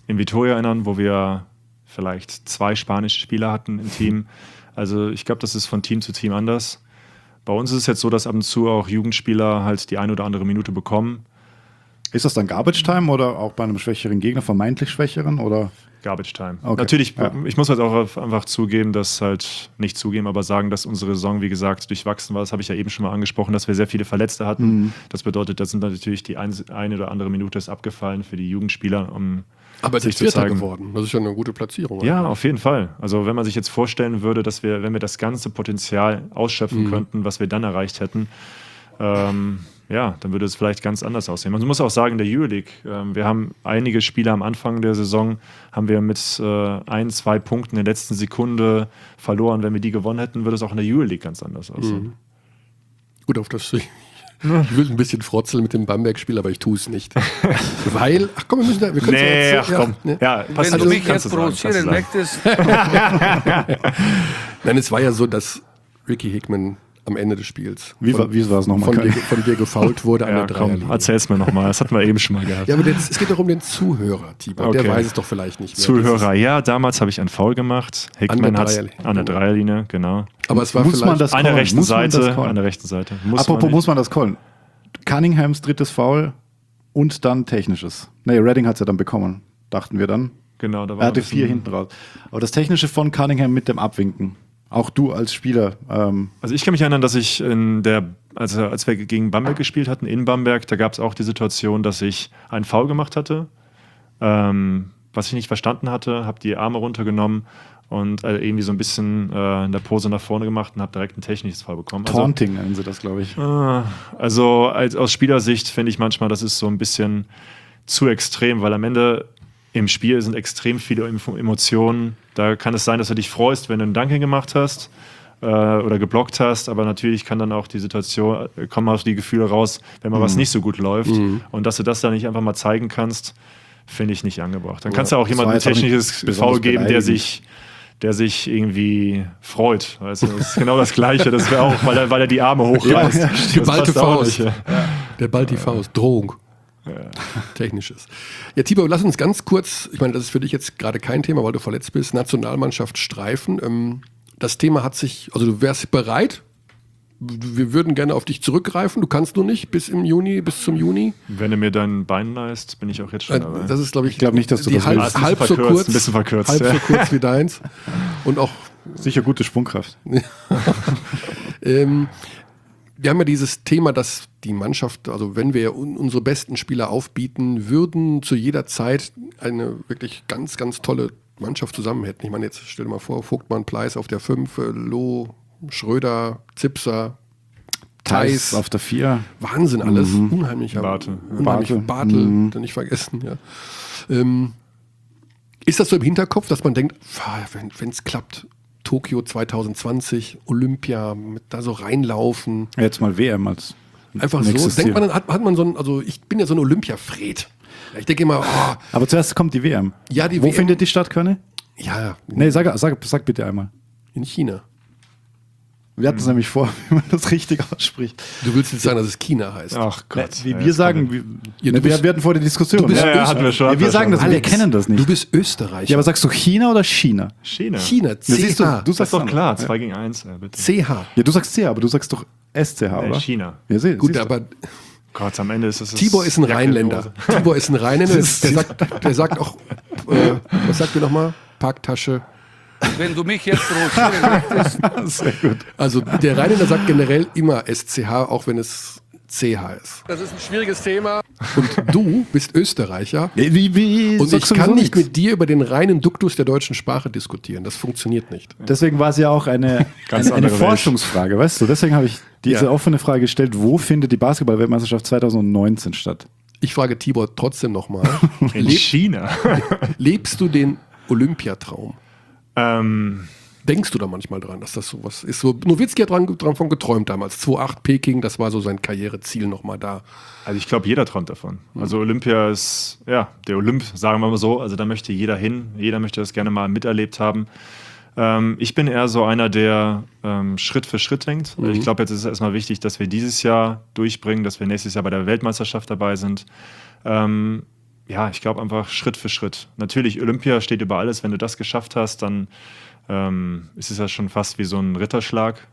in Vitoria erinnern, wo wir vielleicht zwei spanische Spieler hatten im Team. Also ich glaube, das ist von Team zu Team anders. Bei uns ist es jetzt so, dass ab und zu auch Jugendspieler halt die eine oder andere Minute bekommen. Ist das dann Garbage Time oder auch bei einem schwächeren Gegner, vermeintlich schwächeren? Oder? Garbage Time. Okay. Natürlich, ja. ich muss halt auch einfach zugeben, dass halt, nicht zugeben, aber sagen, dass unsere Saison, wie gesagt, durchwachsen war. Das habe ich ja eben schon mal angesprochen, dass wir sehr viele Verletzte hatten. Mhm. Das bedeutet, da sind dann natürlich die ein, eine oder andere Minute ist abgefallen für die Jugendspieler, um Aber sich sich zu Vierter zeigen. geworden. Das ist ja eine gute Platzierung. Ja, eigentlich. auf jeden Fall. Also wenn man sich jetzt vorstellen würde, dass wir, wenn wir das ganze Potenzial ausschöpfen Mhm. könnten, was wir dann erreicht hätten, ähm, ja, dann würde es vielleicht ganz anders aussehen. Man muss auch sagen, in der Euroleague, ähm, wir haben einige Spieler am Anfang der Saison, haben wir mit äh, ein, zwei Punkten in der letzten Sekunde verloren. Wenn wir die gewonnen hätten, würde es auch in der Euroleague ganz anders aussehen. Mhm. Gut, auf das ich, ich will ein bisschen frotzeln mit dem Bamberg-Spiel, aber ich tue es nicht. Weil, ach komm, wir müssen da, wir können Nee, ja, ach komm. ne? Ja, Wenn pass du mich kannst jetzt sagen, kannst du provozieren sagen. möchtest, Nein, es war ja so, dass Ricky Hickman am Ende des Spiels Wie, war, wie war es nochmal? von, dir, von dir gefoult wurde an Ja, der komm, Dreierlinie. erzähl's mir nochmal. Das hatten wir eben schon mal gehabt. Ja, aber jetzt, es geht doch um den Zuhörer, Tibor. Der Okay. weiß es doch vielleicht nicht mehr. Zuhörer, ja, damals habe ich einen Foul gemacht. Hickman der hat Dreierlinie. an der Dreierlinie, genau. Aber es war Muss vielleicht man das An der callen? rechten Muss man das Seite, callen? an der rechten Seite. Muss Apropos, man nicht. muss man das callen? Cunninghams drittes Foul und dann technisches. Nee, Redding hat es ja dann bekommen, dachten wir dann. Genau, da war Er hatte ein bisschen- vier hinten raus. Aber das Technische von Cunningham mit dem Abwinken. Auch du als Spieler. Ähm, Also ich kann mich erinnern, dass ich in der, also als wir gegen Bamberg gespielt hatten, in Bamberg, da gab es auch die Situation, dass ich einen Foul gemacht hatte, ähm, was ich nicht verstanden hatte, habe die Arme runtergenommen und äh, irgendwie so ein bisschen äh, in der Pose nach vorne gemacht und habe direkt ein technisches Foul bekommen. Also, Taunting nennen sie das, glaube ich. äh, also als, aus Spielersicht finde ich manchmal, das ist so ein bisschen zu extrem, weil am Ende im Spiel sind extrem viele Em- Emotionen. Da kann es sein, dass du dich freust, wenn du einen Dunking gemacht hast äh, oder geblockt hast, aber natürlich kann dann auch die Situation, äh, kommen auch die Gefühle raus, wenn mal was nicht so gut läuft. Und dass du das dann nicht einfach mal zeigen kannst, finde ich nicht angebracht. Dann kannst du auch das jemandem war ein jetzt auch nicht technisches besonders Foul geben, der beleidigend. sich der sich irgendwie freut. Weißt du, das ist genau das Gleiche. Das wäre auch, weil er, weil er die Arme hochreißt. Ja, Das geballte passt auch Faust. nicht, ja. Der ballt die Faust. Drohung. Technisches. Ja, Tibor, lass uns ganz kurz, ich meine, das ist für dich jetzt gerade kein Thema, weil du verletzt bist, Nationalmannschaft streifen. Ähm, das Thema hat sich, also du wärst bereit, wir würden gerne auf dich zurückgreifen, du kannst nur nicht bis im Juni, bis zum Juni. Wenn du mir dein Bein leist, bin ich auch jetzt schon Äh, dabei. Das ist, glaube ich, Ich glaube nicht, dass du die das halb, willst. Ah, halb ist so ein bisschen kurz, verkürzt, ein bisschen verkürzt, halb ja. so kurz wie deins. Und auch Sicher gute Sprungkraft. Ähm, wir haben ja dieses Thema, dass die Mannschaft, also wenn wir un unsere besten Spieler aufbieten würden, zu jeder Zeit eine wirklich ganz, ganz tolle Mannschaft zusammen hätten. Ich meine, jetzt stell dir mal vor, Vogtmann, Pleiss auf der fünf, Loh, Schröder, Zipser, Thais Theis, auf der vier. Wahnsinn alles, unheimlich. Bartel. Unheimlich, Bartel. Bartel, Mhm. dann nicht vergessen. Ja. Ähm, ist das so im Hinterkopf, dass man denkt, wenn es klappt, Tokio zwanzig zwanzig, Olympia, mit da so reinlaufen. Jetzt mal W M als Einfach so. nächstes Denkt Ziel. man, dann hat, hat man so ein, also ich bin ja so ein Olympia-Fred. Ich denke immer, oh, Aber zuerst kommt die W M. Ja, die Wo W M findet die statt, Körne? ja, Nee, sag, sag, sag bitte einmal. in China. Wir hatten es nämlich vor, wie man das richtig ausspricht. Du willst jetzt sagen, dass es China heißt. Ach Gott. Wie Ja, wir jetzt sagen, kommt wir, Ja, du ne, wir, bist- wir hatten vor der Diskussion. du bist Ja, ja, Öst- hatten wir schon. ja, hatten wir wir sagen schon. das, wir kennen das nicht. Du bist Österreicher. Ja, aber sagst du China oder China? China. China, Ja, siehst C H. du, du Das sagst ist doch dann. klar, zwei gegen eins. Ja, bitte. C H. Ja, du sagst C, aber du sagst doch S C H, Nee, oder? China. Ja, seh, Gut, siehst du. aber Gott, am Ende ist es. Tibor ist ein Jacke in Rheinländer. Hose. Tibor ist ein Rheinländer. Der sagt, der sagt auch, äh, was sagt ihr nochmal? Parktasche. wenn du mich jetzt provozieren möchtest, Sehr gut. Also der Rheinländer sagt generell immer S C H, auch wenn es C H ist. das ist ein schwieriges Thema. Und du bist Österreicher. Wie, wie, Und sagst ich kann sowieso nicht nichts. mit dir über den reinen Duktus der deutschen Sprache diskutieren. Das funktioniert nicht. Deswegen war es ja auch eine, Ganz eine, eine andere Welt. Forschungsfrage, weißt du? Deswegen habe ich diese Ja. offene Frage gestellt, wo findet die Basketball-Weltmeisterschaft zwanzig neunzehn statt? Ich frage Tibor trotzdem nochmal. In Leb, China. lebst du den Olympiatraum? ähm, Denkst du da manchmal dran, dass das sowas ist? So, Nowitzki hat dran, dran von geträumt damals. zweitausendacht Peking, das war so sein Karriereziel nochmal da. Also ich glaube, jeder träumt davon. Also Olympia ist, ja, der Olymp, sagen wir mal so, also da möchte jeder hin, jeder möchte das gerne mal miterlebt haben. Ähm, ich bin eher so einer, der ähm, Schritt für Schritt denkt. Ich glaube, jetzt ist es erstmal wichtig, dass wir dieses Jahr durchbringen, dass wir nächstes Jahr bei der Weltmeisterschaft dabei sind. Ähm, ja, ich glaube einfach Schritt für Schritt. Natürlich, Olympia steht über alles. Wenn du das geschafft hast, dann ähm, ist es ja schon fast wie so ein Ritterschlag.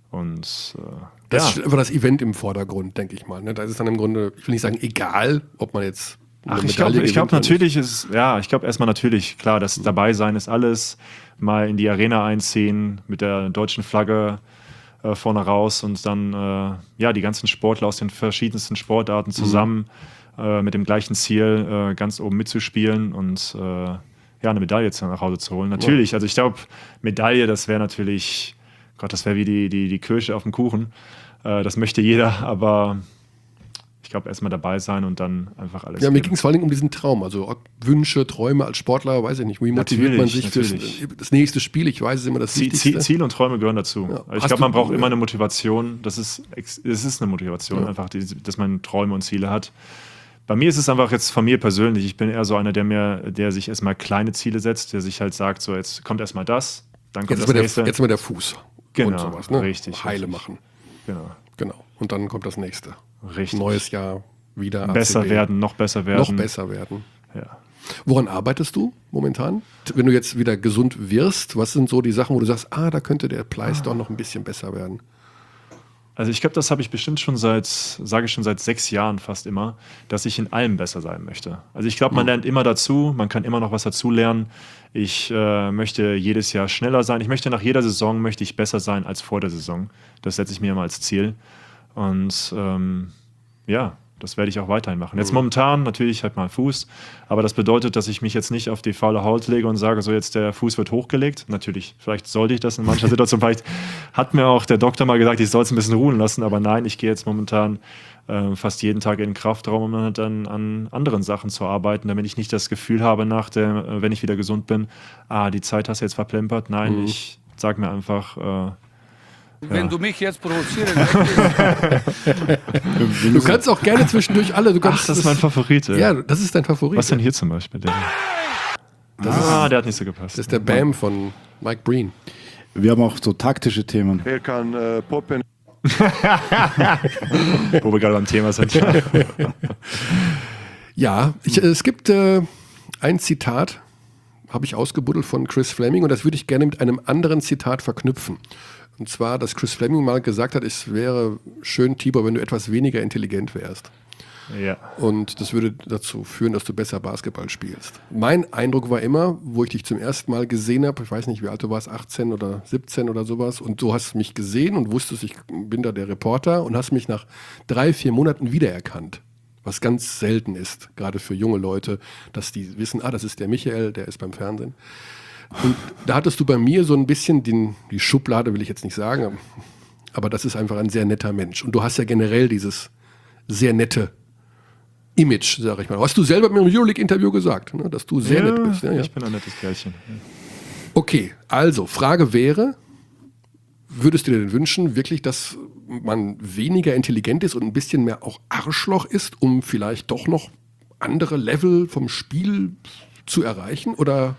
Und äh, Das ja. ist einfach das Event im Vordergrund, denke ich mal. Ne? Da ist es dann im Grunde, ich will nicht sagen, egal, ob man jetzt eine Ach, ich Medaille glaube, ich glaub, gewinnt oder natürlich ist, ja, ich glaube erstmal natürlich, klar, das dabei sein ist alles, mal in die Arena einziehen, mit der deutschen Flagge äh, vorne raus und dann, äh, ja, die ganzen Sportler aus den verschiedensten Sportarten zusammen mhm. äh, mit dem gleichen Ziel äh, ganz oben mitzuspielen und äh, ja, eine Medaille zu, nach Hause zu holen. Natürlich, ja. Also ich glaube, Medaille, das wäre natürlich, Gott, das wäre wie die, die, die Kirsche auf dem Kuchen. Äh, das möchte jeder, aber ich glaube, erstmal dabei sein und dann einfach alles. Ja, mir ging es vor allem um diesen Traum. Also Wünsche, Träume als Sportler, weiß ich nicht. Wie motiviert natürlich, man sich natürlich. für das nächste Spiel? Ich weiß es immer das Ziel, Wichtigste. Ziel und Träume gehören dazu. Ja. Ich Hast glaube, man du- braucht immer ja. eine Motivation. Das ist, es ist eine Motivation, Ja. einfach, die, dass man Träume und Ziele hat. Bei mir ist es einfach jetzt von mir persönlich. Ich bin eher so einer, der mir, der sich erstmal kleine Ziele setzt, der sich halt sagt, so jetzt kommt erstmal das, dann kommt Jetzt das mal, nächste. der, jetzt mal der Fuß Genau, und sowas. Ne? richtig, Heile richtig. machen. Genau, Genau. Und dann kommt das nächste. richtig. Neues Jahr, wieder A C B. Besser werden, noch besser werden. Noch besser werden. Ja. Woran arbeitest du momentan? Wenn du jetzt wieder gesund wirst, was sind so die Sachen, wo du sagst, ah, da könnte der Pleis doch noch ein bisschen besser werden? Also ich glaube, das habe ich bestimmt schon seit, sage ich schon seit sechs Jahren fast immer, dass ich in allem besser sein möchte. Also ich glaube, man lernt immer dazu, man kann immer noch was dazu lernen. Ich äh, möchte jedes Jahr schneller sein. Ich möchte nach jeder Saison möchte ich besser sein als vor der Saison. Das setze ich mir immer als Ziel. Und ähm, ja, das werde ich auch weiterhin machen. Jetzt momentan natürlich halt mal Fuß, aber das bedeutet, dass ich mich jetzt nicht auf die faule Haut lege und sage, so jetzt der Fuß wird hochgelegt. Natürlich, vielleicht sollte ich das in mancher Situation, vielleicht hat mir auch der Doktor mal gesagt, ich soll es ein bisschen ruhen lassen, aber nein, ich gehe jetzt momentan äh, fast jeden Tag in den Kraftraum, um dann, dann an anderen Sachen zu arbeiten, damit ich nicht das Gefühl habe, nach der, äh, wenn ich wieder gesund bin, ah, die Zeit hast du jetzt verplempert. Nein, ich sage mir einfach, äh, Wenn Ja. du mich jetzt provozieren möchtest, Du kannst auch gerne zwischendurch alle. Du kannst, ach, das ist mein Favorit. ey. Ja, das ist dein Favorit. Was denn hier zum Beispiel? Der, ah, der hat nicht so gepasst. Das ist der Bam von Mike Breen. Wir haben auch so taktische Themen. Wer kann äh, poppen? Wo wir gerade beim Thema sind. Ja, ich, es gibt äh, ein Zitat, habe ich ausgebuddelt von Chris Fleming und das würde ich gerne mit einem anderen Zitat verknüpfen. Und zwar, dass Chris Fleming mal gesagt hat, es wäre schön, Tibor, wenn du etwas weniger intelligent wärst. Ja. Und das würde dazu führen, dass du besser Basketball spielst. Mein Eindruck war immer, wo ich dich zum ersten Mal gesehen habe, ich weiß nicht, wie alt du warst, achtzehn oder siebzehn oder sowas, und du hast mich gesehen und wusstest, ich bin da der Reporter und hast mich nach drei, vier Monaten wiedererkannt. Was ganz selten ist, gerade für junge Leute, dass die wissen, ah, das ist der Michael, der ist beim Fernsehen. Und da hattest du bei mir so ein bisschen den, die Schublade, will ich jetzt nicht sagen, aber das ist einfach ein sehr netter Mensch. Und du hast ja generell dieses sehr nette Image, sag ich mal. Hast du selber mit dem Euroleague-Interview gesagt, ne, dass du sehr ja, nett bist. Ja, ja. Ich bin ein nettes Kerlchen. Okay, also Frage wäre, würdest du dir denn wünschen, wirklich, dass man weniger intelligent ist und ein bisschen mehr auch Arschloch ist, um vielleicht doch noch andere Level vom Spiel zu erreichen? Oder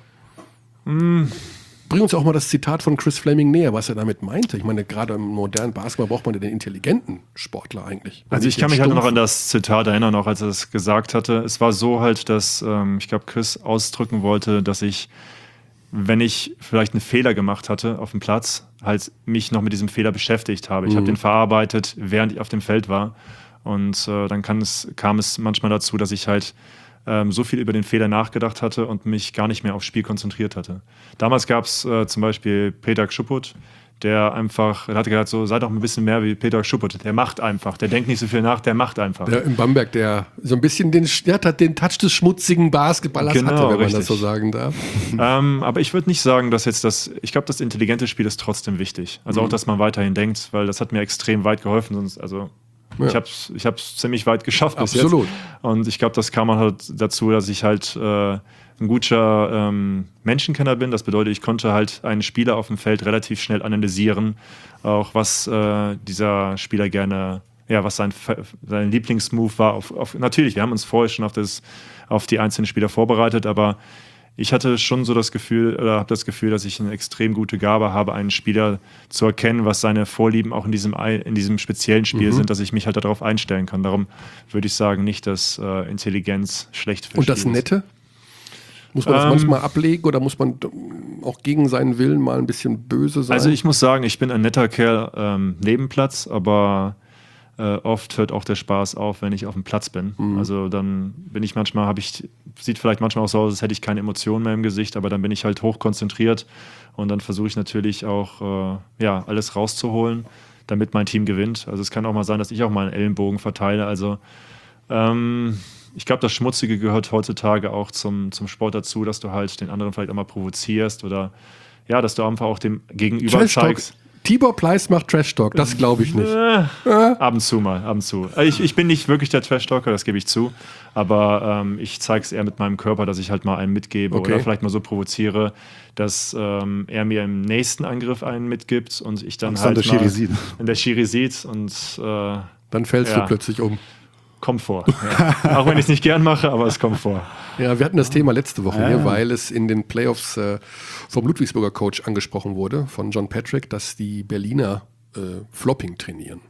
bring uns auch mal das Zitat von Chris Fleming näher, was er damit meinte. Ich meine, gerade im modernen Basketball braucht man den intelligenten Sportler eigentlich. Und Also nicht ich kann den mich halt noch stumpfen. an das Zitat erinnern, auch als er es gesagt hatte. Es war so halt, dass ähm, ich glaube, Chris ausdrücken wollte, dass ich, wenn ich vielleicht einen Fehler gemacht hatte auf dem Platz, halt mich noch mit diesem Fehler beschäftigt habe. Ich habe den verarbeitet, während ich auf dem Feld war. Und äh, dann kann es, kam es manchmal dazu, dass ich halt ähm, so viel über den Fehler nachgedacht hatte und mich gar nicht mehr aufs Spiel konzentriert hatte. Damals gab es äh, zum Beispiel Peter Schupput, der einfach, der hatte gesagt, so, sei doch ein bisschen mehr wie Peter Schupput. Der macht einfach, der denkt nicht so viel nach, der macht einfach. Der in Bamberg, der so ein bisschen den, der hat den Touch des schmutzigen Basketballers Genau, hatte, wenn man richtig. das so sagen darf. Ähm, aber ich würde nicht sagen, dass jetzt das, ich glaube, das intelligente Spiel ist trotzdem wichtig. Also auch, dass man weiterhin denkt, weil das hat mir extrem weit geholfen. Sonst, also Ja. ich habe es ich hab's ziemlich weit geschafft bis Absolut. jetzt. Und ich glaube, das kam halt dazu, dass ich halt äh, ein guter ähm, Menschenkenner bin. Das bedeutet, ich konnte halt einen Spieler auf dem Feld relativ schnell analysieren, auch was äh, dieser Spieler gerne, ja, was sein, sein Lieblingsmove war. Auf, auf, natürlich, wir haben uns vorher schon auf, das, auf die einzelnen Spieler vorbereitet, aber ich hatte schon so das Gefühl, oder habe das Gefühl, dass ich eine extrem gute Gabe habe, einen Spieler zu erkennen, was seine Vorlieben auch in diesem, in diesem speziellen Spiel mhm. sind, dass ich mich halt darauf einstellen kann. Darum würde ich sagen, nicht, dass äh, Intelligenz schlecht für Und das Spiel Nette? Muss man das ähm, manchmal ablegen oder muss man auch gegen seinen Willen mal ein bisschen böse sein? Also ich muss sagen, ich bin ein netter Kerl ähm, neben Platz, aber äh, oft hört auch der Spaß auf, wenn ich auf dem Platz bin. Mhm. Also dann bin ich manchmal, habe ich, sieht vielleicht manchmal auch so aus, als hätte ich keine Emotionen mehr im Gesicht, aber dann bin ich halt hochkonzentriert und dann versuche ich natürlich auch äh, ja, alles rauszuholen, damit mein Team gewinnt. Also es kann auch mal sein, dass ich auch mal einen Ellenbogen verteile. Also ähm, ich glaube, das Schmutzige gehört heutzutage auch zum, zum Sport dazu, dass du halt den anderen vielleicht auch mal provozierst oder ja, dass du einfach auch dem Gegenüber Trash zeigst. Talk. Tibor Pleiss macht Trash-Talk, das glaube ich nicht. Äh, äh. Ab und zu mal, ab und zu. Ich, ich bin nicht wirklich der Trash-Talker, das gebe ich zu, aber ähm, ich zeige es eher mit meinem Körper, dass ich halt mal einen mitgebe okay. oder vielleicht mal so provoziere, dass ähm, er mir im nächsten Angriff einen mitgibt und ich dann und halt dann der mal sieht. in der Schiri sieht und äh, dann fällst ja. du plötzlich um. Kommt vor. Ja. Auch wenn ich es nicht gern mache, aber es kommt vor. Ja, wir hatten das Thema letzte Woche ja. hier, weil es in den Playoffs äh, vom Ludwigsburger Coach angesprochen wurde, von John Patrick, dass die Berliner äh, Flopping trainieren.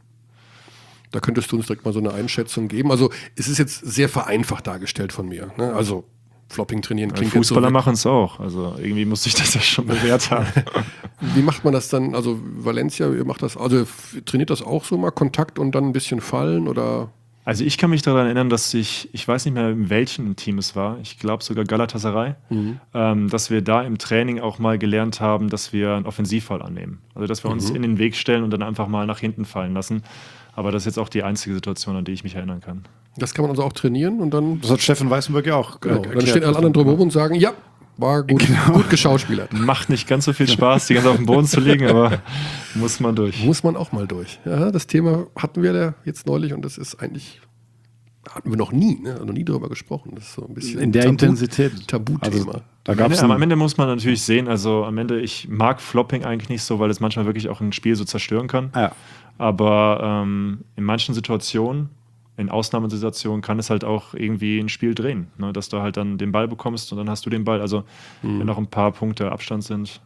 Da könntest du uns direkt mal so eine Einschätzung geben. Also es ist jetzt sehr vereinfacht dargestellt von mir. Ne? Also Flopping trainieren klingt ja, Fußballer jetzt so machen es auch. Also irgendwie muss ich das ja schon bewährt haben. Wie macht man das dann? Also Valencia, ihr macht das, also trainiert das auch so mal, Kontakt und dann ein bisschen fallen oder... Also ich kann mich daran erinnern, dass ich, ich weiß nicht mehr, in welchem Team es war, ich glaube sogar Galatasaray, mhm. ähm, dass wir da im Training auch mal gelernt haben, dass wir einen Offensivfall annehmen. Also dass wir uns mhm. in den Weg stellen und dann einfach mal nach hinten fallen lassen. Aber das ist jetzt auch die einzige Situation, an die ich mich erinnern kann. Das kann man also auch trainieren und dann... Das hat Steffen Weißenberg ja auch genau. Dann stehen alle anderen drüber und sagen, ja, war gut, genau. gut geschauspielert. Macht nicht ganz so viel Spaß, die ganze auf dem Boden zu liegen, aber muss man durch. Muss man auch mal durch. Ja, das Thema hatten wir da jetzt neulich und das ist eigentlich, hatten wir noch nie, ne? noch nie darüber gesprochen. Das ist so ein bisschen in der Tabu, Intensität. Tabuthema. Also, da am, Ende, am Ende muss man natürlich sehen, also am Ende, ich mag Flopping eigentlich nicht so, weil es manchmal wirklich auch ein Spiel so zerstören kann. Ja. Aber ähm, in manchen Situationen, in Ausnahmesituationen kann es halt auch irgendwie ein Spiel drehen, ne? Dass du halt dann den Ball bekommst und dann hast du den Ball. Also mhm. wenn noch ein paar Punkte Abstand sind.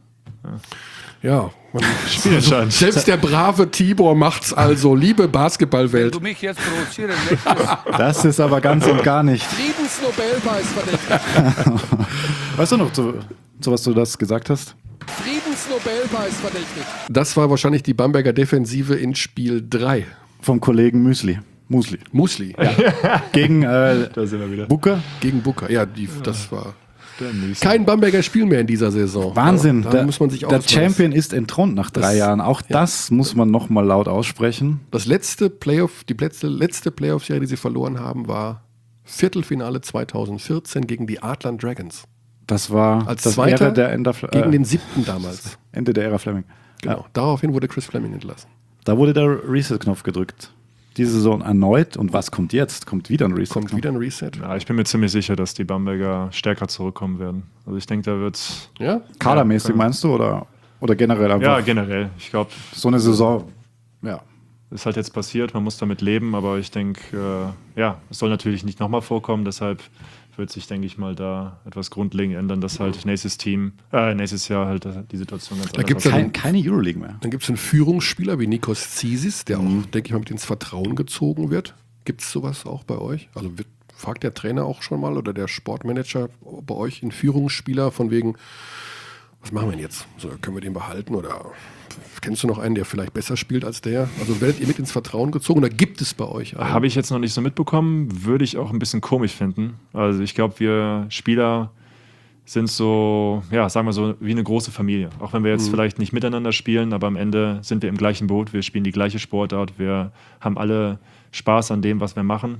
Ja, ja man spielentscheidend. Selbst der brave Tibor macht's also, liebe Basketballwelt. Wenn du mich jetzt provozieren möchtest. Das ist aber ganz und gar nicht. Friedensnobelpreis verdächtig. Weißt du noch, zu, zu was du das gesagt hast? Friedensnobelpreis verdächtig. Das war wahrscheinlich die Bamberger Defensive in Spiel drei. Vom Kollegen Müsli. Musli. Musli. Ja. Gegen äh, da sind wir wieder. Booker? Gegen Booker, ja, die, das war kein Bamberger Spiel mehr in dieser Saison. Wahnsinn. Ja, da der, muss man sich der Champion ist entthront nach drei das, Jahren. Auch ja. das muss man noch mal laut aussprechen. Das letzte Playoff, die letzte, letzte Playoff-Serie, die sie verloren haben, war Viertelfinale zweitausendvierzehn gegen die Adler Dragons. Das war als das Zweiter Ära der Ender, äh, gegen den siebten damals. Ende der Ära Fleming. Genau. Ja. Daraufhin wurde Chris Fleming entlassen. Da wurde der Reset-Knopf gedrückt. Diese Saison erneut. Und was kommt jetzt? Kommt wieder ein Reset. Kommt wieder ein Reset. Ja, ich bin mir ziemlich sicher, dass die Bamberger stärker zurückkommen werden. Also ich denke, da wird ja? Kadermäßig ja, meinst du? Oder, oder generell einfach? Ja, generell. Ich glaube, so eine Saison, ja. Ist halt jetzt passiert, man muss damit leben, aber ich denke, äh, ja, es soll natürlich nicht nochmal vorkommen, deshalb wird sich, denke ich mal, da etwas grundlegend ändern, dass halt nächstes Team, äh, nächstes Jahr halt die Situation ganz da anders gibt's aussieht. Kein, keine Euroleague mehr. Dann gibt es einen Führungsspieler wie Nikos Zisis, der Mhm. auch, denke ich mal, mit ins Vertrauen gezogen wird. Gibt es sowas auch bei euch? Also wird, fragt der Trainer auch schon mal oder der Sportmanager bei euch einen Führungsspieler von wegen, was machen wir denn jetzt? So, können wir den behalten oder kennst du noch einen, der vielleicht besser spielt als der? Also werdet ihr mit ins Vertrauen gezogen oder gibt es bei euch einen? Habe ich jetzt noch nicht so mitbekommen, würde ich auch ein bisschen komisch finden. Also ich glaube, wir Spieler sind so, ja, sagen wir so, wie eine große Familie. Auch wenn wir jetzt mhm. vielleicht nicht miteinander spielen, aber am Ende sind wir im gleichen Boot, wir spielen die gleiche Sportart, wir haben alle Spaß an dem, was wir machen.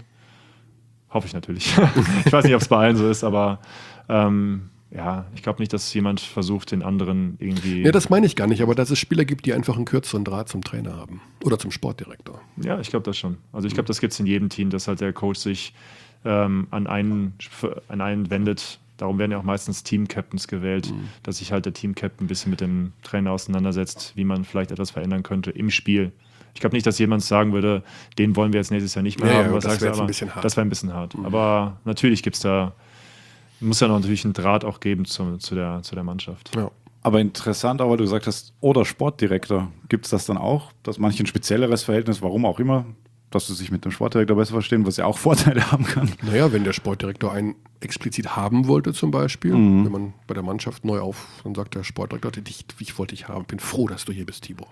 Hoffe ich natürlich. Ich weiß nicht, ob es bei allen so ist, aber ähm, ja, ich glaube nicht, dass jemand versucht, den anderen irgendwie... Ja, das meine ich gar nicht, aber dass es Spieler gibt, die einfach einen kürzeren Draht zum Trainer haben. Oder zum Sportdirektor. Ja, ich glaube das schon. Also ich glaube, das gibt es in jedem Team, dass halt der Coach sich ähm, an, einen, an einen wendet. Darum werden ja auch meistens Team-Captains gewählt, mhm. dass sich halt der Team-Captain ein bisschen mit dem Trainer auseinandersetzt, wie man vielleicht etwas verändern könnte im Spiel. Ich glaube nicht, dass jemand sagen würde, den wollen wir jetzt nächstes Jahr nicht mehr ja, haben. ja, Was das sagst wäre du, ein bisschen hart. Das wäre ein bisschen hart. Mhm. Aber natürlich gibt es da muss ja noch natürlich einen Draht auch geben zu, zu, der, zu der Mannschaft. Ja. Aber interessant, aber du gesagt hast, oder Sportdirektor, gibt es das dann auch, dass manche ein spezielleres Verhältnis, warum auch immer, dass sie sich mit dem Sportdirektor besser verstehen, was ja auch Vorteile haben kann. Naja, wenn der Sportdirektor einen explizit haben wollte zum Beispiel, mhm. wenn man bei der Mannschaft neu auf, dann sagt der Sportdirektor, ich, ich wollte dich haben, bin froh, dass du hier bist, Tibor.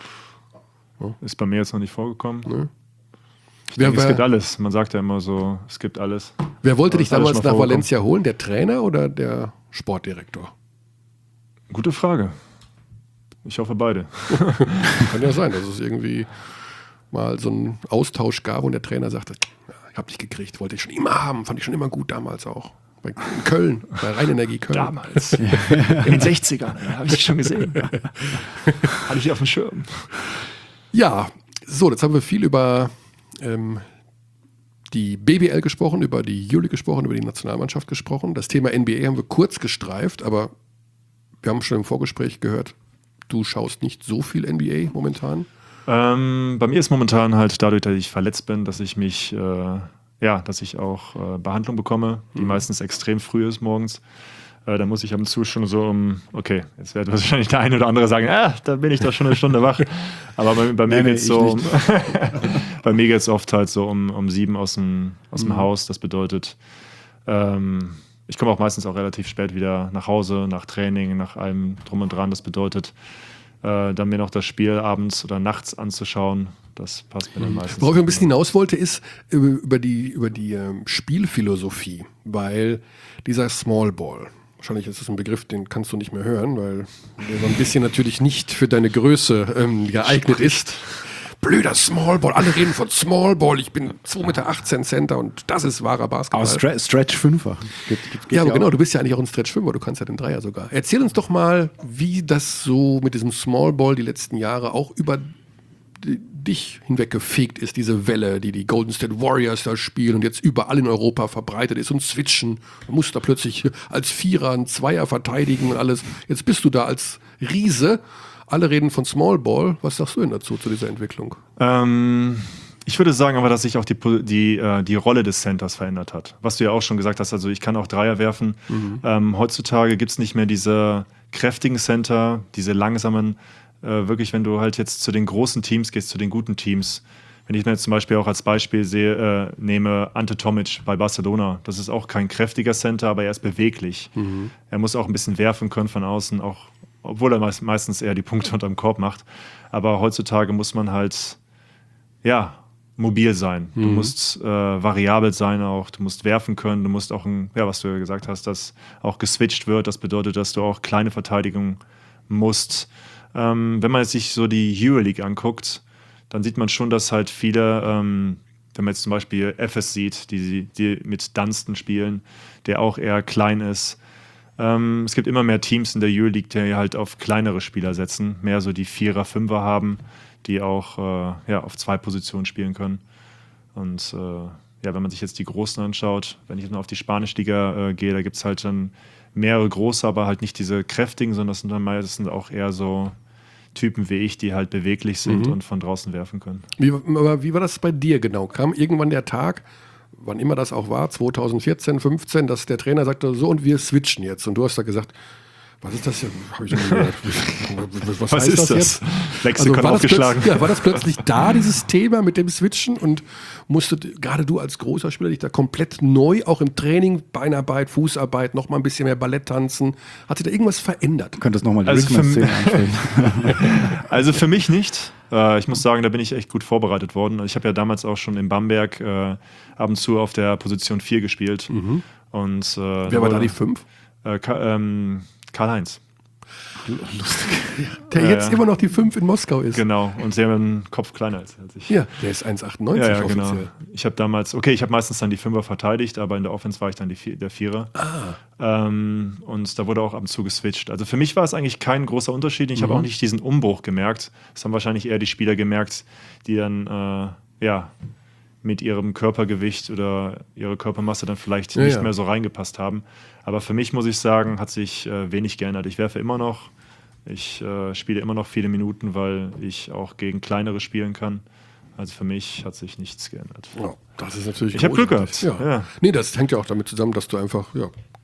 Ja. Ist bei mir jetzt noch nicht vorgekommen. Ne? Ich denke, wer, es gibt alles. Man sagt ja immer so, es gibt alles. Wer wollte dich damals nach vorgekommen. Valencia holen, der Trainer oder der Sportdirektor? Gute Frage. Ich hoffe beide. Kann ja sein, dass es irgendwie mal so einen Austausch gab und der Trainer sagte, ja, ich habe dich gekriegt, wollte ich schon immer haben, fand ich schon immer gut damals auch. Bei in Köln, bei Rheinenergie Köln. Damals. In den sechzigern, habe ich dich schon gesehen. Hatte ich auf dem Schirm. Ja, so, jetzt haben wir viel über ähm, die B B L gesprochen, über die Euroleague gesprochen, über die Nationalmannschaft gesprochen. Das Thema N B A haben wir kurz gestreift, aber wir haben schon im Vorgespräch gehört, du schaust nicht so viel N B A momentan. Ähm, bei mir ist momentan halt dadurch, dass ich verletzt bin, dass ich mich, äh, ja, dass ich auch äh, Behandlung bekomme, die mhm. meistens extrem früh ist morgens. Äh, da muss ich ab und zu schon so um, okay, jetzt wird wahrscheinlich der eine oder andere sagen, ah, da bin ich doch schon eine Stunde wach. Aber bei, bei mir nee, nee, geht es so, um, bei mir geht es oft halt so um, um sieben aus dem, aus dem mhm. Haus. Das bedeutet, ähm, ich komme auch meistens auch relativ spät wieder nach Hause, nach Training, nach allem drum und dran. Das bedeutet, äh, dann mir noch das Spiel abends oder nachts anzuschauen, das passt mir dann meistens. Worauf ich ein bisschen hinaus wollte, ist über die, über die ähm, Spielphilosophie, weil dieser Small Ball, wahrscheinlich ist das ein Begriff, den kannst du nicht mehr hören, weil der so ein bisschen natürlich nicht für deine Größe ähm, geeignet ist. Blöder Small Ball, alle reden von Small Ball, ich bin zwei Meter achtzehn Center und das ist wahrer Basketball. Aber Stre- Stretch Fünfer. Geht, geht, geht ja, aber genau, auch. Du bist ja eigentlich auch ein Stretch Fünfer, du kannst ja den Dreier sogar. Erzähl uns doch mal, wie das so mit diesem Small Ball die letzten Jahre auch über dich hinweggefegt ist, diese Welle, die die Golden State Warriors da spielen und jetzt überall in Europa verbreitet ist und switchen. Du musst da plötzlich als Vierer einen Zweier verteidigen und alles. Jetzt bist du da als Riese. Alle reden von Small Ball. Was sagst du denn dazu, zu dieser Entwicklung? Ähm, ich würde sagen aber, dass sich auch die, die, äh, die Rolle des Centers verändert hat. Was du ja auch schon gesagt hast, also ich kann auch Dreier werfen. Mhm. Ähm, heutzutage gibt es nicht mehr diese kräftigen Center, diese langsamen, äh, wirklich, wenn du halt jetzt zu den großen Teams gehst, zu den guten Teams. Wenn ich mir jetzt zum Beispiel auch als Beispiel sehe, äh, nehme Ante Tomic bei Barcelona. Das ist auch kein kräftiger Center, aber er ist beweglich. Mhm. Er muss auch ein bisschen werfen können von außen, auch obwohl er meist, meistens eher die Punkte unterm Korb macht. Aber heutzutage muss man halt, ja, mobil sein. Du mhm. musst äh, variabel sein auch, du musst werfen können, du musst auch, ein, ja, was du ja gesagt hast, dass auch geswitcht wird. Das bedeutet, dass du auch kleine Verteidigung musst. Ähm, wenn man jetzt sich so die Euroleague anguckt, dann sieht man schon, dass halt viele, ähm, wenn man jetzt zum Beispiel F S sieht, die, die mit Dunstan spielen, der auch eher klein ist. Ähm, es gibt immer mehr Teams in der Euroleague, die halt auf kleinere Spieler setzen, mehr so die Vierer, Fünfer haben, die auch äh, ja, auf zwei Positionen spielen können. Und äh, ja, wenn man sich jetzt die Großen anschaut, wenn ich nur auf die Spanisch-Liga äh, gehe, da gibt es halt dann mehrere große, aber halt nicht diese kräftigen, sondern das sind dann meistens auch eher so Typen wie ich, die halt beweglich sind mhm. und von draußen werfen können. Wie, aber wie war das bei dir genau? Kam irgendwann der Tag, wann immer das auch war, zwanzig vierzehn, fünfzehn, dass der Trainer sagte, so und wir switchen jetzt. Und du hast da gesagt, was ist das hier? Hab ich nicht gehört. Was, was, was heißt ist das, das jetzt? Lexikon also war aufgeschlagen. Das ja, war das plötzlich da, dieses Thema mit dem Switchen? Und musstet gerade du als großer Spieler dich da komplett neu, auch im Training, Beinarbeit, Fußarbeit, noch mal ein bisschen mehr Ballett tanzen? Hat sich da irgendwas verändert? Du könntest nochmal die also Richmond-Szene anstellen. Also für mich nicht. Äh, ich muss sagen, da bin ich echt gut vorbereitet worden. Ich habe ja damals auch schon in Bamberg äh, ab und zu auf der Position vier gespielt. Mhm. Und, äh, wer war da die fünf? Äh, Ka- ähm, Karl-Heinz. Lustig. Der jetzt ja, immer noch die fünf in Moskau ist. Genau, und sie haben einen Kopf kleiner als ich. Ja, der ist eins Komma achtundneunzig ja, ja, offiziell. Genau. Ich habe damals, okay, ich habe meistens dann die Fünfer verteidigt, aber in der Offense war ich dann die, der Vierer. Ah. Ähm, und da wurde auch ab und zu geswitcht. Also für mich war es eigentlich kein großer Unterschied. Ich mhm. habe auch nicht diesen Umbruch gemerkt. Das haben wahrscheinlich eher die Spieler gemerkt, die dann, äh, ja, mit ihrem Körpergewicht oder ihrer Körpermasse dann vielleicht ja, nicht ja. mehr so reingepasst haben. Aber für mich, muss ich sagen, hat sich äh, wenig geändert. Ich werfe immer noch, ich äh, spiele immer noch viele Minuten, weil ich auch gegen kleinere spielen kann. Also für mich hat sich nichts geändert. Ja, das ist natürlich ich habe Glück gehabt. Ja. Ja. Nee, das hängt ja auch damit zusammen, dass du einfach ja,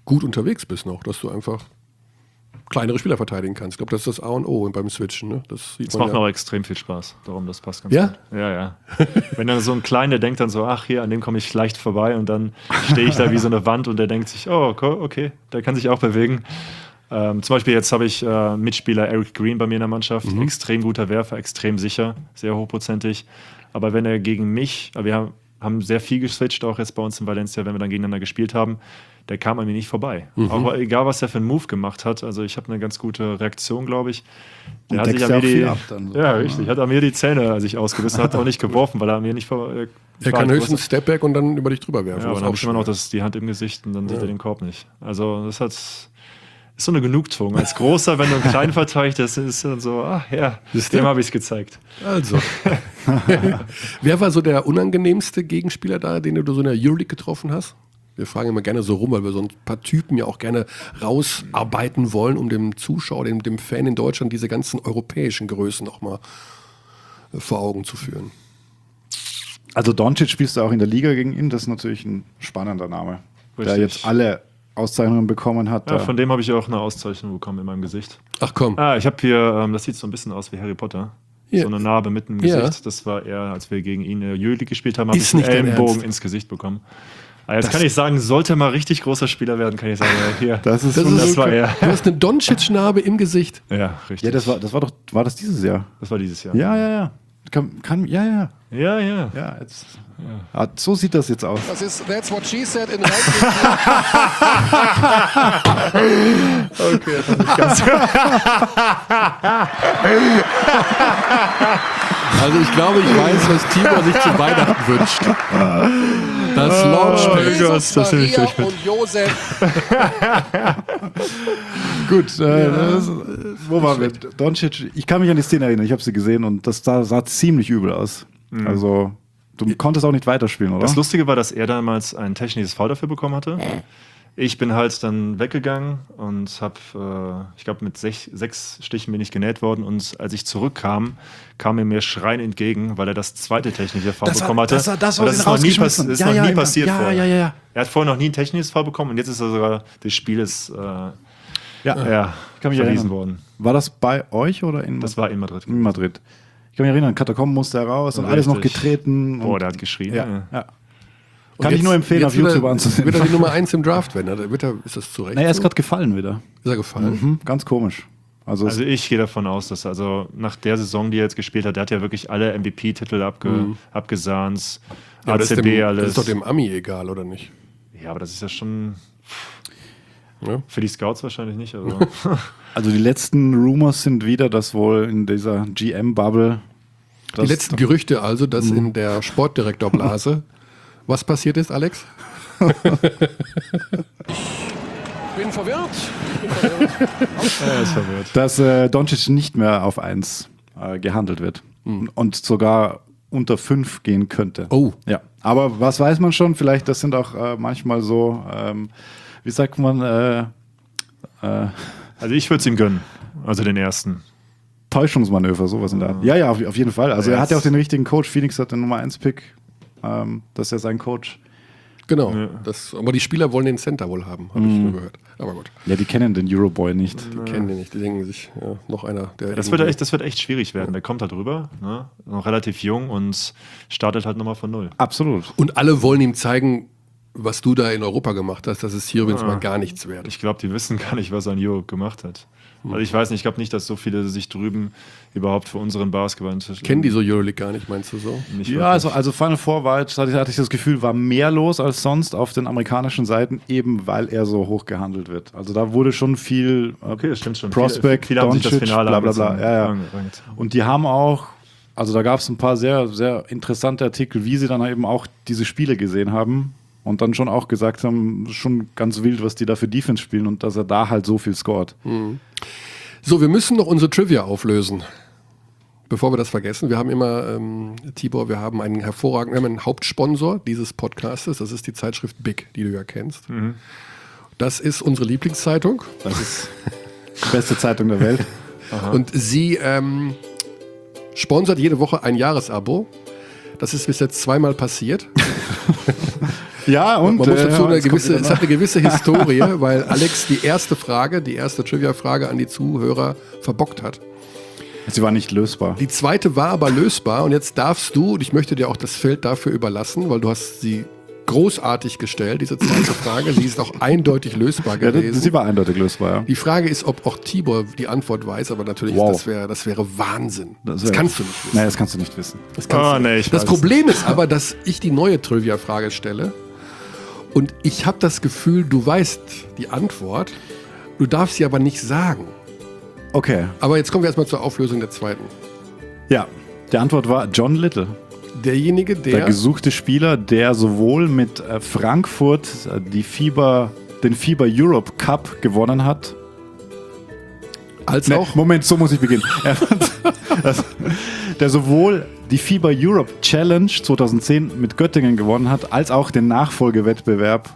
gut unterwegs bist noch, dass du einfach kleinere Spieler verteidigen kannst. Ich glaube, das ist das A und O beim Switchen. Ne? Das, sieht Das man macht ja. mir auch extrem viel Spaß. Darum, das passt ganz Ja? gut. Ja, ja. Wenn dann so ein Kleiner denkt dann so, ach hier, an dem komme ich leicht vorbei und dann stehe ich da wie so eine Wand und der denkt sich, oh, okay, der kann sich auch bewegen. Ähm, zum Beispiel jetzt habe ich äh, Mitspieler Eric Green bei mir in der Mannschaft. Mhm. Extrem guter Werfer, extrem sicher, sehr hochprozentig. Aber wenn er gegen mich, wir haben, haben sehr viel geswitcht, auch jetzt bei uns in Valencia, wenn wir dann gegeneinander gespielt haben, der kam an mir nicht vorbei. Mhm. Auch egal, was er für einen Move gemacht hat. Also ich habe eine ganz gute Reaktion, glaube ich. Der hat sich an mir die, ab dann so. Ja, richtig. Hat an mir die Zähne sich ausgebissen, hat auch nicht geworfen, weil er an mir nicht vor. Äh, er kann höchstens Stepback und dann über dich drüber werfen. Ja, aber dann habe ich immer noch das, die Hand im Gesicht und dann ja. sieht er den Korb nicht. Also das hat ist so eine Genugtuung. Als Großer, wenn du einen Kleinen verteidigst, das ist dann so, ach ja, dem habe ich es gezeigt. Also. Wer war so der unangenehmste Gegenspieler da, den du so in der Euroleague getroffen hast? Wir fragen immer gerne so rum, weil wir so ein paar Typen ja auch gerne rausarbeiten wollen, um dem Zuschauer, dem, dem Fan in Deutschland diese ganzen europäischen Größen auch mal vor Augen zu führen. Also Doncic spielst du auch in der Liga gegen ihn, das ist natürlich ein spannender Name, Richtig. der jetzt alle Auszeichnungen bekommen hat. Ja, von dem habe ich auch eine Auszeichnung bekommen in meinem Gesicht. Ach komm. Ah, ich habe hier, ähm, das sieht so ein bisschen aus wie Harry Potter. Ja. So eine Narbe mitten im Ja. Gesicht. Das war er, als wir gegen ihn in der Euroleague gespielt haben, habe Ist ich einen nicht dein Ellenbogen Ernst? ins Gesicht bekommen. Aber jetzt das kann ich sagen, sollte er mal richtig großer Spieler werden, kann ich sagen, ja, hier. Das ist, Das das ist das war er. Du hast eine Doncic-Narbe im Gesicht. Ja, richtig. Ja, das war, das war doch, war das dieses Jahr? Das war dieses Jahr. Ja, ja, ja. Kann, kann, ja, ja. Ja, ja. Ja, jetzt, ja. Ah, so sieht das jetzt aus. Das ist That's what she said in Okay, das ist nicht ganz. Also ich glaube, ich weiß, was Tibor sich zu Weihnachten wünscht. Das Launchpad. Jesus, das nehme ich Maria durch mit. und Josef. Gut, äh, das, wo waren wir? Doncic, ich kann mich an die Szene erinnern, ich habe sie gesehen und das sah, sah ziemlich übel aus. Mhm. Also, du konntest auch nicht weiterspielen, oder? Das Lustige war, dass er damals ein technisches Foul dafür bekommen hatte. Ich bin halt dann weggegangen und habe, äh, ich glaube, mit sech, sechs Stichen bin ich genäht worden. Und als ich zurückkam, kam er mir schreien entgegen, weil er das zweite technische Foul Das war- bekommen hatte. das war das, Und was das ist ihn noch nie, pass rausgeschmissen hat. ist Ja, noch ja, nie ja, passiert ja, vorher. ja, ja, ja. Er hat vorher noch nie ein technisches Foul bekommen und jetzt ist er sogar des Spieles äh, Ja, ja, ich kann mich verwiesen erinnern. worden. War das bei euch oder in Das war in Madrid. in Madrid? Ich kann mich erinnern, Katakomben musste heraus und Ja, alles noch richtig. getreten. Boah, und, der hat geschrien. ja, Ja. ja. Und Kann jetzt- ich nur empfehlen, jetzt auf YouTube wird er, anzusehen. Wird er die Nummer eins im Draft werden? Oder wird er, ist das zu Recht? Nee, er ist so? gerade gefallen wieder. Ist er gefallen? Mhm, ganz komisch. Also, Also ich gehe davon aus, dass also nach der Saison, die er jetzt gespielt hat, der hat ja wirklich alle M V P-Titel abge, Mhm. abgesahnt, Ja, aber das, ist A C B dem, alles. das ist doch dem Ami egal, oder nicht? Ja, aber das ist ja schon Ja. für die Scouts wahrscheinlich nicht. Also. also die letzten Rumors sind wieder, dass wohl in dieser G M-Bubble Die letzten Gerüchte also, dass in der Sportdirektorblase was passiert ist, Alex? Bin verwirrt. Bin verwirrt. Er ist verwirrt. dass äh, Doncic nicht mehr auf eins äh, gehandelt wird und sogar unter fünf gehen könnte. Oh. Ja, aber was weiß man schon? Vielleicht, das sind auch äh, manchmal so, ähm, wie sagt man, äh, äh, Also ich würde es ihm gönnen. Also den ersten. Täuschungsmanöver, sowas in der Art. Ja, ja, auf, auf jeden Fall. Also Ja, er hat ja auch jetzt- den richtigen Coach. Phoenix hat den Nummer eins Pick. Ähm, das ist ja sein Coach. Genau. Ja. Das, aber die Spieler wollen den Center wohl haben, habe ich nur gehört. Aber gut, Ja, die kennen den Euroboy nicht. die kennen den nicht. Die denken sich, ja, noch einer, der. Das wird, echt, das wird echt schwierig werden. Der kommt da drüber, ne? Noch relativ jung und startet halt nochmal von null. Absolut. Und alle wollen ihm zeigen, was du da in Europa gemacht hast. Das ist hier übrigens mal gar nichts wert. Ich glaube, die wissen gar nicht, was er in Europe gemacht hat. Also ich weiß nicht, ich glaube nicht, dass so viele sich drüben überhaupt für unseren Basketball interessieren. Kennen die so Euroleague gar nicht, meinst du so? Nicht Ja, wirklich. also, also Final Four war jetzt, hatte ich, hatte ich das Gefühl, war mehr los als sonst auf den amerikanischen Seiten, eben weil er so hoch gehandelt wird. Also da wurde schon viel äh, Okay, das stimmt schon. Prospect, viele, viele haben sich das Doncic, Finale bla bla bla. angezogen. Ja, ja. angerankt. Und die haben auch, also da gab es ein paar sehr, sehr interessante Artikel, wie sie dann eben auch diese Spiele gesehen haben und dann schon auch gesagt haben, schon ganz wild, was die da für Defense spielen und dass er da halt so viel scored. So, wir müssen noch unsere Trivia auflösen. Bevor wir das vergessen, wir haben immer, ähm, Tibor, wir haben einen hervorragenden, wir haben einen Hauptsponsor dieses Podcastes, das ist die Zeitschrift Big, die du ja kennst. Das ist unsere Lieblingszeitung Das ist die beste Zeitung der Welt. und sie ähm, sponsert jede Woche ein Jahresabo. Das ist bis jetzt zweimal passiert. Ja, und Man muss äh, dazu ja, eine es kommt gewisse, wieder es noch. hat eine gewisse Historie, weil Alex die erste Frage, die erste Trivia-Frage an die Zuhörer verbockt hat. Sie war nicht lösbar. Die zweite war aber lösbar und jetzt darfst du, und ich möchte dir auch das Feld dafür überlassen, weil du hast sie großartig gestellt, diese zweite Frage. Sie ist auch eindeutig lösbar Ja, gewesen. das, sie war eindeutig lösbar, ja. Die Frage ist, ob auch Tibor die Antwort weiß, aber natürlich, Wow. das wäre das wäre Wahnsinn. Das, wär- kannst du nicht wissen. Nein, das kannst du nicht wissen. Das, kannst Oh, du nee, nicht. ich Das weiß Problem ist aber, dass ich die neue Trivia-Frage stelle und ich habe das Gefühl, du weißt die Antwort, du darfst sie aber nicht sagen. Okay, Aber jetzt kommen wir erstmal zur Auflösung der zweiten. ja. Die Antwort war John Little. Derjenige, Der der... gesuchte Spieler, der sowohl mit äh, Frankfurt äh, die Fieber, den Fieber Europe Cup gewonnen hat. als Ne, auch... Moment, so muss ich beginnen. Er- das- der sowohl die Fieber Europe Challenge zweitausendzehn mit Göttingen gewonnen hat, als auch den Nachfolgewettbewerb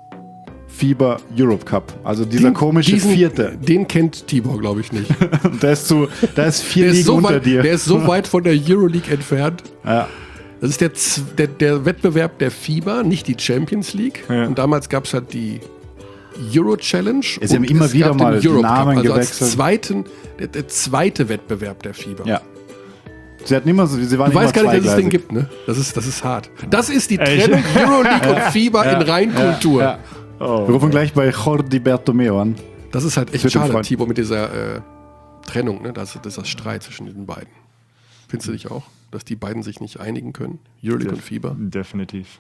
Fieber Europe Cup. Also dieser komische diesen- Vierte. Den kennt Tibor, glaube ich, nicht. Der ist, zu, der ist vier Der ist, Ligen so unter weit, dir. der ist so weit von der Euroleague entfernt. Ja. Das ist der, Z- der, der Wettbewerb der FIBA, nicht die Champions League. Ja. Und damals gab es halt die Euro Challenge. Sie haben und immer es wieder gab den mal die Europe Namen Cup, also gewechselt. Als zweiten, der, der zweite Wettbewerb der FIBA. ja. Sie hatten immer so, sie waren Du immer weißt gar nicht, dass es den zweigleisig. gibt, ne? Das ist, das ist hart. Das ist die Echt? Trennung Euroleague und FIBA in Reinkultur. Ja. Wir rufen gleich bei Jordi Bertomeo an. Das ist halt echt wird ein schade, Freund. Tibor, mit dieser äh, Trennung, ne? Das, das ist das Streit zwischen diesen beiden. Findest du nicht auch, dass die beiden sich nicht einigen können? Euroleague und FIBA? Definitiv.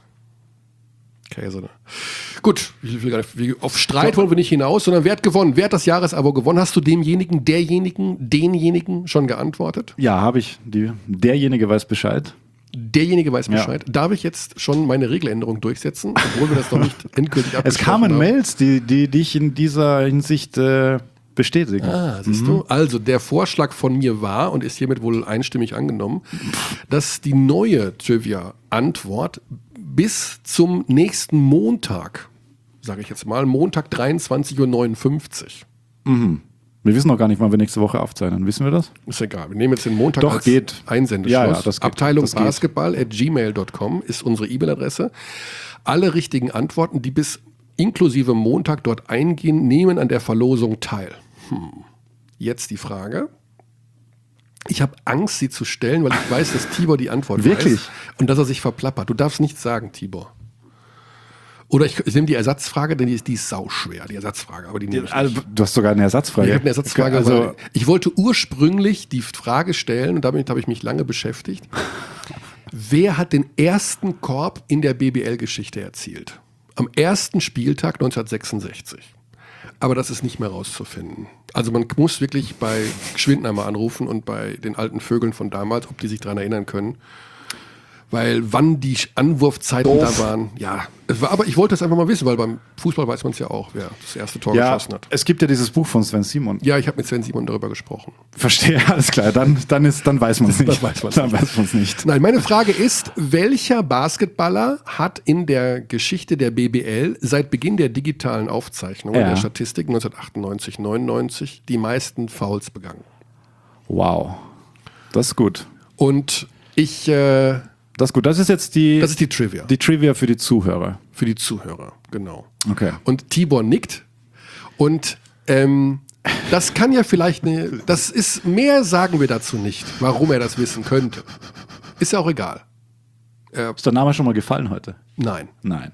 Käse, ne? Gut, ich will gar nicht, wie- auf Streit wollen wir nicht hinaus, sondern wer hat gewonnen? Wer hat das Jahresabo gewonnen? Hast du demjenigen, derjenigen, denjenigen schon geantwortet? Ja, habe ich. Die, derjenige weiß Bescheid. Derjenige weiß Ja. Bescheid. Darf ich jetzt schon meine Regeländerung durchsetzen, obwohl wir das noch nicht endgültig Es abgeschlossen kamen haben? Mails, die, die dich in dieser Hinsicht äh, bestätigen. Ah, siehst du? Also, der Vorschlag von mir war und ist hiermit wohl einstimmig angenommen, dass die neue Trivia-Antwort bis zum nächsten Montag, sage ich jetzt mal, Montag dreiundzwanzig Uhr neunundfünfzig. Wir wissen noch gar nicht, wann wir nächste Woche aufzeichnen. Wissen wir das? Ist egal. Wir nehmen jetzt den Montag Doch, als geht. Einsendeschluss. Ja, ja, das geht. Abteilung Das geht. Basketball at gmail dot com ist unsere E-Mail-Adresse. Alle richtigen Antworten, die bis inklusive Montag dort eingehen, nehmen an der Verlosung teil. Hm. Jetzt die Frage. Ich habe Angst, sie zu stellen, weil ich weiß, dass Tibor die Antwort Wirklich? weiß und dass er sich verplappert. Du darfst nichts sagen, Tibor. Oder ich, ich nehme die Ersatzfrage, denn die ist, die ist sauschwer, die Ersatzfrage. Aber die nehme ich nicht. Also, du hast sogar eine Ersatzfrage. Ich habe eine Ersatzfrage. Also, weil ich wollte ursprünglich die Frage stellen, und damit habe ich mich lange beschäftigt. Wer hat den ersten Korb in der B B L-Geschichte erzielt? Am ersten Spieltag neunzehnhundertsechsundsechzig. Aber das ist nicht mehr rauszufinden. Also man muss wirklich bei Schwindner anrufen und bei den alten Vögeln von damals, ob die sich daran erinnern können. Weil wann die Anwurfzeiten da waren, ja. Es war, aber ich wollte das einfach mal wissen, weil beim Fußball weiß man es ja auch, wer das erste Tor ja, geschossen hat. es gibt ja dieses Buch von Sven Simon. Ja, ich habe mit Sven Simon darüber gesprochen. Verstehe, alles klar. Dann, dann, ist, dann weiß man es nicht. Dann weiß man's dann nicht. weiß man's nicht. Nein, meine Frage ist, welcher Basketballer hat in der Geschichte der B B L seit Beginn der digitalen Aufzeichnung Ja. der Statistik neunzehnhundertachtundneunzig neunundneunzig die meisten Fouls begangen? Wow. Das ist gut. Und ich, äh, Das ist gut. Das ist jetzt die, das ist die Trivia die Trivia für die Zuhörer. für die Zuhörer, genau. Okay. Und Tibor nickt und ähm, das kann ja vielleicht eine, das ist, mehr sagen wir dazu nicht, warum er das wissen könnte. Ist ja auch egal. Ist der Name schon mal gefallen heute? Nein. Nein.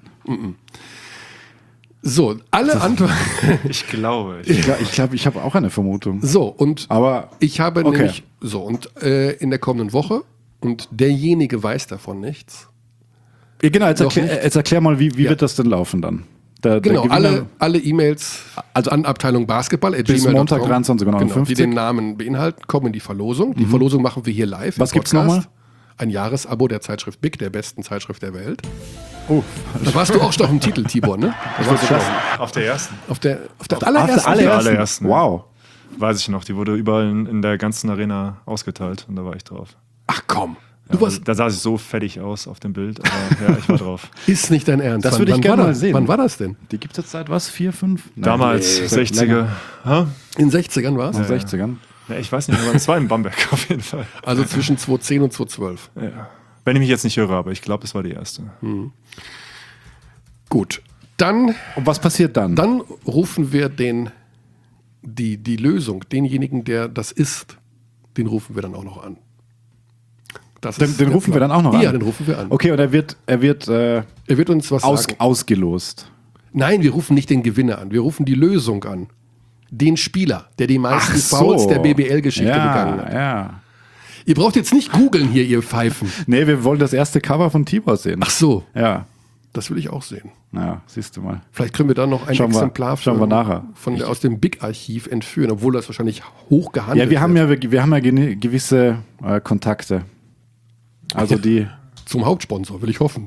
So, alle Antworten. Ich glaube. Ich Ich glaube, ich, glaub, ich habe auch eine Vermutung. So, und Aber ich habe okay. nämlich, so, und äh, in der kommenden Woche, und derjenige weiß davon nichts. Ja, genau, jetzt, Noch erklär, nicht. jetzt erklär mal, wie, wie Ja. wird das denn laufen dann? Der, der Genau, Gewinner- alle, alle E-Mails Also an Abteilung Basketball at bis gmail dot com, Montag dreiundzwanzig Uhr genau, die neunundfünfzig. den Namen beinhalten, kommen in die Verlosung. Die Verlosung machen wir hier live. Was im gibt's Podcast. nochmal? Ein Jahresabo der Zeitschrift Big, der besten Zeitschrift der Welt. Oh, Da warst du auch schon auf dem Titel, Tibor, ne? Da warst du schon auf der ersten. auf der, auf der Ach, allerersten. der allerersten. allerersten. Wow. Weiß ich noch, die wurde überall in, in der ganzen Arena ausgeteilt und da war ich drauf. Ach komm, Ja, du warst, da sah ich so fertig aus auf dem Bild, aber ja, ich war drauf. ist nicht dein Ernst. Das Wann- würde ich wann gerne war mal das? sehen. Wann war das denn? Die gibt es jetzt seit was? Vier, fünf? Nein, Damals, nee, sechziger. länger. Hä? In den sechzigern war es? In den sechzigern. Ja, ich weiß nicht, aber es war in Bamberg auf jeden Fall. Also zwischen zweitausendzehn und zweitausendzwölf. Ja. Wenn ich mich jetzt nicht irre, aber ich glaube, es war die erste. Gut, dann, Und was passiert dann? dann rufen wir den, die, die Lösung, denjenigen, der das ist, den rufen wir dann auch noch an. Das Den, ist den der rufen Plan. wir dann auch noch an? Ja, den rufen wir an. Okay, und er wird, er wird äh, Er wird uns was aus, sagen. ausgelost. Nein, wir rufen nicht den Gewinner an, wir rufen die Lösung an. Den Spieler, der die meisten Ach so. Fouls der B B L-Geschichte ja, begangen hat. Ja. Ihr braucht jetzt nicht googeln hier, ihr Pfeifen. Nee, wir wollen das erste Cover von Tibor sehen. Ach so, Ja, das will ich auch sehen. naja, siehst du mal. Vielleicht können wir da noch ein Schauen wir- Exemplar schauen wir nachher. von der, aus dem Big-Archiv entführen, obwohl das wahrscheinlich hoch gehandelt Ja, wir haben wird. ja, wir haben ja gene- gewisse äh, Kontakte. Also die, Zum Hauptsponsor, will ich hoffen.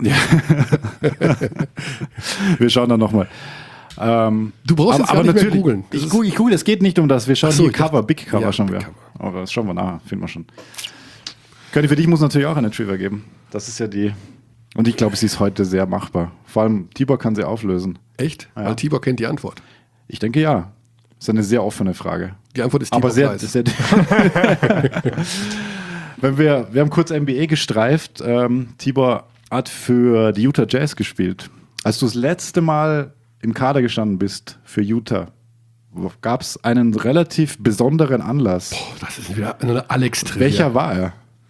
wir schauen dann nochmal. Ähm, Du brauchst jetzt gar nicht mehr googeln. Das Ich ist- google, ich google, es geht nicht um das. Wir schauen Ach so, hier ich dachte- Cover, Big Cover Ja, schauen Big wir. Cover. Aber das schauen wir nachher, finden wir schon. Könnte für dich muss natürlich auch eine Trivia geben. Das ist ja die. Und ich glaube, sie ist heute sehr machbar. Vor allem Tibor kann sie auflösen. Echt? Ja. Weil Tibor kennt die Antwort. Ich denke ja. Das ist eine sehr offene Frage. Die Antwort ist Tibor Aber sehr, Preis. sehr Wenn wir, wir haben kurz N B A gestreift. Ähm, Tibor hat für die Utah Jazz gespielt. Als du das letzte Mal im Kader gestanden bist für Utah, gab es einen relativ besonderen Anlass. Oh, das ist wieder eine Alex-Trivia. Welcher war er?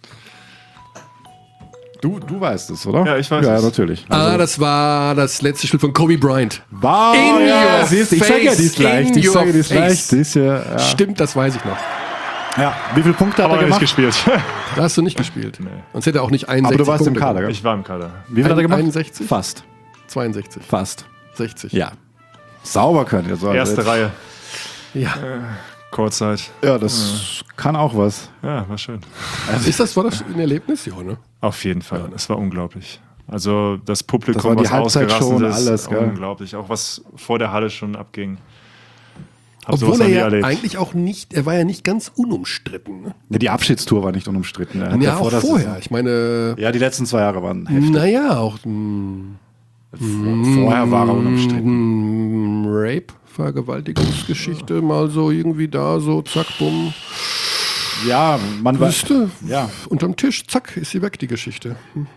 Du, du weißt es, oder? Ja, ich weiß ja, es. natürlich. Ah, das war das letzte Spiel von Kobe Bryant. Wow, In ja, your siehst du, ich sage ja, die ist face, leicht. in Ich sage, die your ist leicht. face. Die ist ja, ja. Stimmt, das weiß ich noch. ja. Wie viele Punkte hat Aber er nicht gemacht? gespielt. Da hast du nicht gespielt. Nee. Sonst hätte er auch nicht einundsechzig Aber du warst Punkte im Kader, gemacht. gell? Ich war im Kader. Wie viel hat er gemacht? einundsechzig? Fast. zweiundsechzig. Fast. sechzig. Ja. Sauber könnt ihr sagen. Erste Reihe. Ja. Kurzzeit. Ja, das kann auch was. Ja, war schön. Ist das, war das ein Erlebnis? Ja, ne? Auf jeden Fall. Es war unglaublich. Also das Publikum, Das war die was Halbzeitshow ausgerastet und ist, alles, gell? unglaublich. Auch was vor der Halle schon abging. Hab Obwohl sowas er noch nie ja erlebt. eigentlich auch nicht, er war ja nicht ganz unumstritten. Ne? Ja, die Abschiedstour war nicht unumstritten. Er hat Ja, davor auch das- vorher. Ich meine, Ja, die letzten zwei Jahre waren heftig. naja, auch mh, Vorher war er unumstritten. mh, Rape, Vergewaltigungsgeschichte, mal so irgendwie da, so zack, bumm. Ja, man war. Siehst du? Ja. Unterm Tisch, zack, ist sie weg, die Geschichte.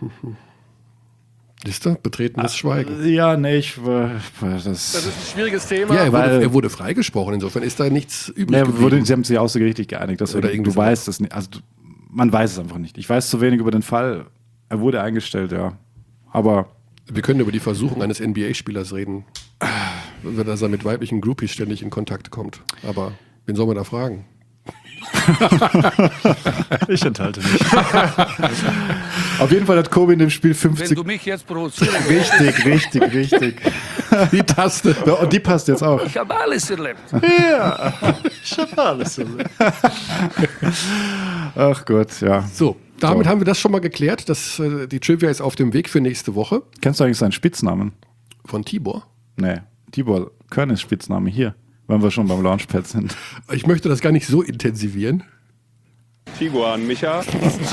Siehst du? Betretenes Schweigen. Ja, nee, ich war. Das, Das ist ein schwieriges Thema. Ja, er wurde, weil- er wurde freigesprochen, insofern ist da nichts übrig nee, geblieben. wurde, sie haben sich außergerichtlich geeinigt. Deswegen, Oder irgendwie du so. weißt es nicht. Also, du, man weiß es einfach nicht. Ich weiß zu wenig über den Fall. Er wurde eingestellt, ja. Aber Wir können über die Versuchung eines N B A-Spielers reden, dass er mit weiblichen Groupies ständig in Kontakt kommt. Aber wen soll man da fragen? Ich enthalte mich. auf jeden Fall hat Kobe in dem Spiel Wenn fünfzig. du mich jetzt provozierst, Richtig, richtig, richtig. Die Taste. Ja, und die passt jetzt auch. ich habe alles erlebt. Ich hab alles erlebt. Ach Gott, ja. So, damit So. haben wir das schon mal geklärt. Das, äh, die Trivia ist auf dem Weg für nächste Woche Kennst du eigentlich seinen Spitznamen? von Tibor. Nee, Tibor Körnes Spitzname hier, wenn wir schon beim Launchpad sind. Ich möchte das gar nicht so intensivieren. Tiguan, Micha.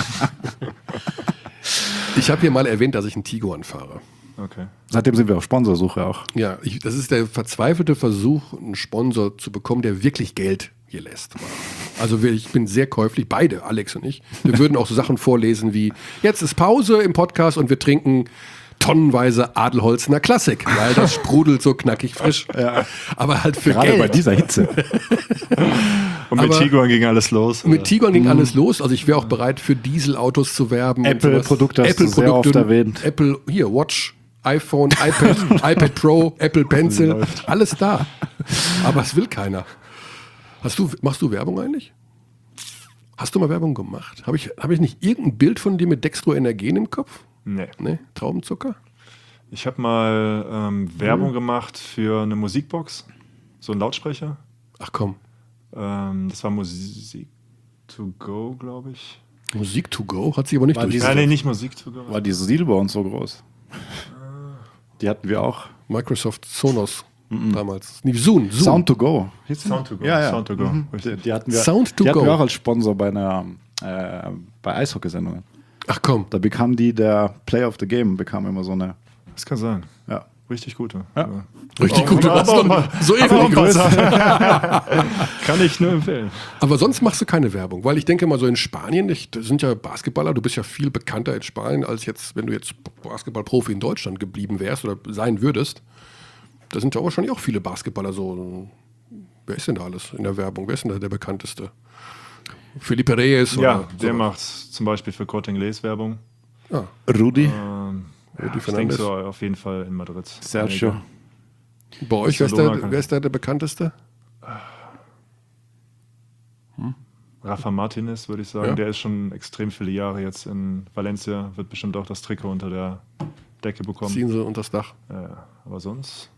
Ich habe hier mal erwähnt, dass ich einen Tiguan fahre. Okay. Seitdem sind wir auf Sponsorsuche auch. Ja, ich, das ist der verzweifelte Versuch, einen Sponsor zu bekommen, der wirklich Geld hier lässt. Also wir- ich bin sehr käuflich, beide, Alex und ich. Wir würden auch so Sachen vorlesen wie, jetzt ist Pause im Podcast und wir trinken tonnenweise Adelholzner Klassik, weil das sprudelt so knackig frisch. Aber halt für Gerade Geld. bei dieser Hitze. Und mit Aber- Tiguan ging alles los. Mit oder? Tiguan ging alles los. Also ich wäre auch bereit, für Dieselautos zu werben. und Apple sowas. Produkte hast du sehr Apple-Produkte, oft erwähnt. Apple, hier, Watch, iPhone, iPad, iPad Pro, Apple Pencil, alles da. Aber es will keiner. Hast du, machst du Werbung eigentlich? Hast du mal Werbung gemacht? Habe ich, hab ich nicht irgendein Bild von dir mit Dextroenergen im Kopf? Nee. Ne? Traubenzucker? Ich habe mal ähm, Werbung gemacht für eine Musikbox, so ein Lautsprecher. Ach komm, Ähm, das war Musik to go, glaube ich. Musik to go hat sich aber nicht War durch. diese- Nein, nee, nicht Musik to go. War diese Seal bei uns so groß? Die hatten wir auch. Microsoft Sonos damals. Nee, Zoom, Zoom. Sound to go. Hieß die? Sound to go. Ja, ja. Sound to go. Mhm. Die, Richtig. die hatten wir, Sound to die hatten go. wir auch als Sponsor bei einer äh, bei Eishockeysendungen. Ach komm, Da bekam die der Player of the Game, bekam immer so eine. Das kann sein. Ja. richtig gute. Ja. Richtig gut. Du aber hast auch noch mal- so aber auch ewig mal größer. sagen. Kann ich nur empfehlen. Aber sonst machst du keine Werbung, weil ich denke mal so in Spanien, ich, das sind ja Basketballer, du bist ja viel bekannter in Spanien, als jetzt, wenn du jetzt Basketballprofi in Deutschland geblieben wärst oder sein würdest. Da sind ja wahrscheinlich auch viele Basketballer so. Wer ist denn da alles in der Werbung? Wer ist denn da der bekannteste? Felipe Reyes Ja, oder der so. macht zum Beispiel für Corte Inglés Werbung. Ah, Rudi, Ähm, ja, ich denke Fernandes. so auf jeden Fall in Madrid. Sergio. bei euch, wer ist, Barcelona der, kann- wer ist da der bekannteste? Rafa Martinez, würde ich sagen. Ja. Der ist schon extrem viele Jahre jetzt in Valencia. Wird bestimmt auch das Trikot unter der Decke bekommen. Ziehen sie unter das Dach. Ja, aber sonst.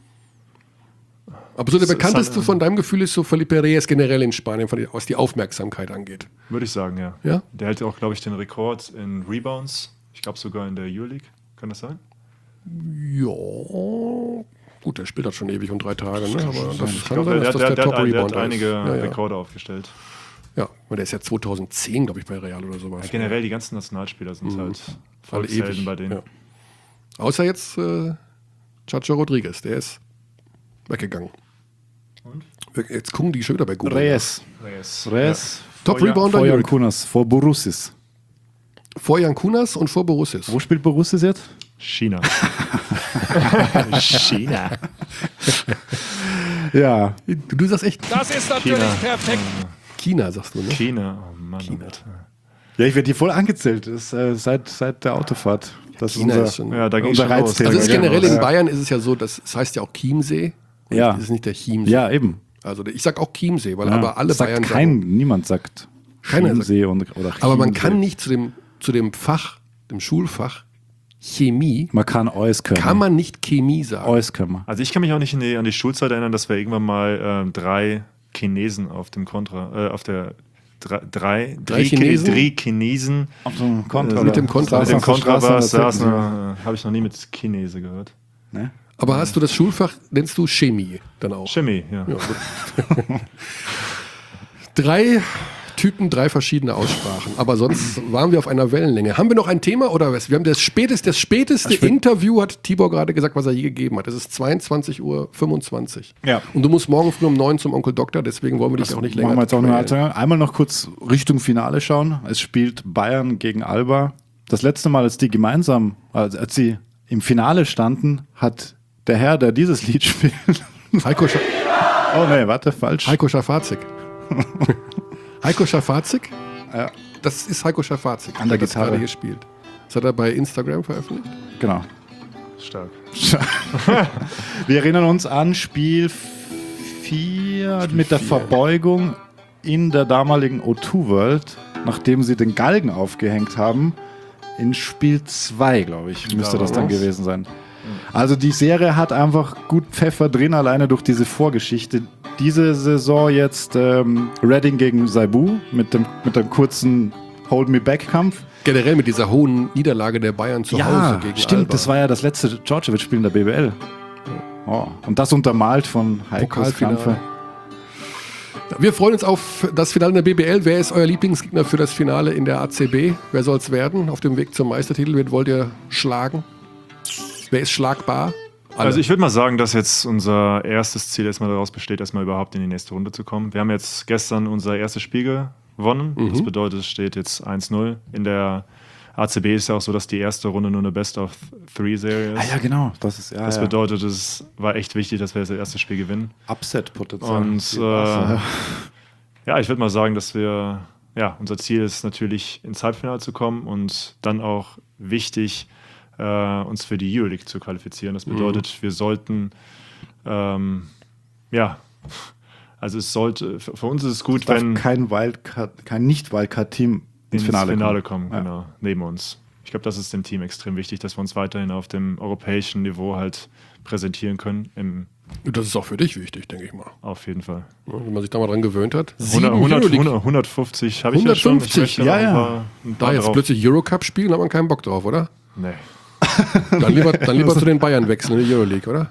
Aber so der S- bekannteste San- von deinem Gefühl ist so Felipe Reyes generell in Spanien, von- was die Aufmerksamkeit angeht. Würde ich sagen, ja. Ja? Der hält auch, glaube ich, den Rekord in Rebounds. Ich glaube sogar in der Euroleague. Kann das sein? Ja, gut, der spielt das schon ewig und drei Tage, ne? Aber das Ich kann glaube, sein, der, dass der, das der der, der, hat, der Top-Rebounder hat einige ist. Ja, ja. Rekorde aufgestellt. Ja, und der ist ja zweitausendzehn, glaube ich, bei Real oder sowas. Ja, generell, die ganzen Nationalspieler sind halt Alle Volkshelden ewig. bei denen. Ja. Außer jetzt äh, Chacho Rodriguez, der ist weggegangen. Und? Jetzt gucken die schon wieder bei Google. Reyes. Reyes. Reyes. Top-Rebounder, Vor Jan Jürgen. Kunas, vor Borussis. Vor Jan Kunas und vor Borussis. Wo spielt Borussis jetzt? China. China. Ja, Du, du sagst echt Das ist natürlich China. perfekt. China, sagst du, ne? China. Oh Mann. China. ja, ich werde hier voll angezählt. Das ist, äh, seit, seit der Autofahrt. Das China ist ist unser, schon- Ja, da ging unser schon los. Reizthema. Also es ist Ja, generell genau. in Bayern ist es ja so, das, das heißt ja auch Chiemsee. Und Ja. Das ist nicht der Chiemsee. Ja, eben. Also ich sag auch Chiemsee, weil Ja. aber alle sagt Bayern kein, sagen. niemand sagt Keiner sagt- Chiemsee und, oder Aber man Chiemsee. kann nicht zu dem, zu dem Fach, dem Schulfach Chemie, Man kann Eus können. kann man nicht Chemie sagen. Eus können wir. Also ich kann mich auch nicht in die, an die Schulzeit erinnern, dass wir irgendwann mal ähm, drei Chinesen auf dem Kontra, äh, auf der drei, drei, Drei Chinesen? drei Chinesen Auf dem Kontra, äh, mit dem Kontra- mit dem Saßen auf der Kontrabass Straße und saßen, erzählten äh, habe ich noch nie mit Chinese gehört. sie. Ne? Aber hast du das Schulfach, nennst du Chemie dann auch? Chemie, ja. Ja, gut. Drei Typen, drei verschiedene Aussprachen. Aber sonst waren wir auf einer Wellenlänge. Haben wir noch ein Thema oder was? Wir haben das späteste, das späteste Interview, hat Tibor gerade gesagt, was er je gegeben hat. Es ist zweiundzwanzig Uhr fünfundzwanzig. Ja. Und du musst morgen früh um neun zum Onkel Doktor, deswegen wollen wir dich auch nicht länger. Machen wir jetzt auch nur quälen. eine Einmal noch kurz Richtung Finale schauen. Es spielt Bayern gegen Alba. Das letzte Mal, als die gemeinsam, als, als sie im Finale standen, hat der Herr, der dieses Lied spielt. Heiko, Scha Oh nee, warte, falsch. Heiko Schafazik. Heiko Schafazik? Ja. Das ist Heiko Schafazik. An der hat das Gitarre. gerade gespielt. Das hat er bei Instagram veröffentlicht. Genau. Stark. Wir erinnern uns an Spiel vier mit der Verbeugung in der damaligen O zwei World, nachdem sie den Galgen aufgehängt haben. In Spiel zwei, glaube ich, müsste das dann was? gewesen sein. Also die Serie hat einfach gut Pfeffer drin, alleine durch diese Vorgeschichte. Diese Saison jetzt ähm, Reading gegen Saibu mit dem, mit dem kurzen Hold-Me-Back-Kampf. Generell mit dieser hohen Niederlage der Bayern zu Hause gegen stimmt, Alba. das war ja das letzte Djordjevic-Spiel in der B B L. Oh. Und das untermalt von Heikos Pokalfinale. Kampfe. Wir freuen uns auf das Finale in der B B L. Wer ist euer Lieblingsgegner für das Finale in der A C B? Wer soll es werden? Auf dem Weg zum Meistertitel, wen wollt ihr schlagen? Wer ist schlagbar? Alle. Also ich würde mal sagen, dass jetzt unser erstes Ziel erstmal daraus besteht, erstmal überhaupt in die nächste Runde zu kommen. Wir haben jetzt gestern unser erstes Spiel gewonnen. Das bedeutet, es steht jetzt eins null. In der A C B ist ja auch so, dass die erste Runde nur eine Best-of-Three-Serie ist. Ah ja, genau. Das ist ja, Das ja. bedeutet, es war echt wichtig, dass wir das erste Spiel gewinnen. Upset-Potenzial. Und äh, ja, ich würde mal sagen, dass wir, ja, unser Ziel ist natürlich ins Halbfinale zu kommen und dann auch wichtig, äh, uns für die Euroleague zu qualifizieren. Das bedeutet, wir sollten, ähm, ja, also es sollte, für, für uns ist es gut, darf wenn kein Wildcard, kein Nicht-Wildcard-Team ins Finale, Finale kommt. kommen, Ja. genau, neben uns. Ich glaube, das ist dem Team extrem wichtig, dass wir uns weiterhin auf dem europäischen Niveau halt präsentieren können, im, Das ist auch für dich wichtig, denke ich mal. auf jeden Fall. Ja, wenn man sich da mal dran gewöhnt hat. hundert, Sieben hundert, Euroleague. hundert, hundertfünfzig habe ich ja schon. Ich hundertfünfzig, möchte ja, noch ja. Ein paar, ein Da paar jetzt drauf. plötzlich Eurocup spielen, hat man keinen Bock drauf, oder? Nee. Dann lieber, dann lieber zu den Bayern wechseln in die Euroleague, oder?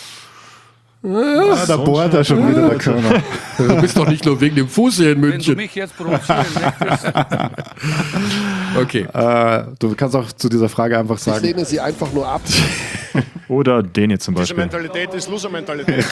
Ah, da bohrt er schon wieder der Körner. Du bist doch nicht nur wegen dem Fuß hier in Wenn du München. mich jetzt provozieren möchtest, Okay. Äh, du kannst auch zu dieser Frage einfach Ich sagen, lehne sie einfach nur ab. Oder den hier zum Diese Beispiel. Mentalität ist Loser-Mentalität.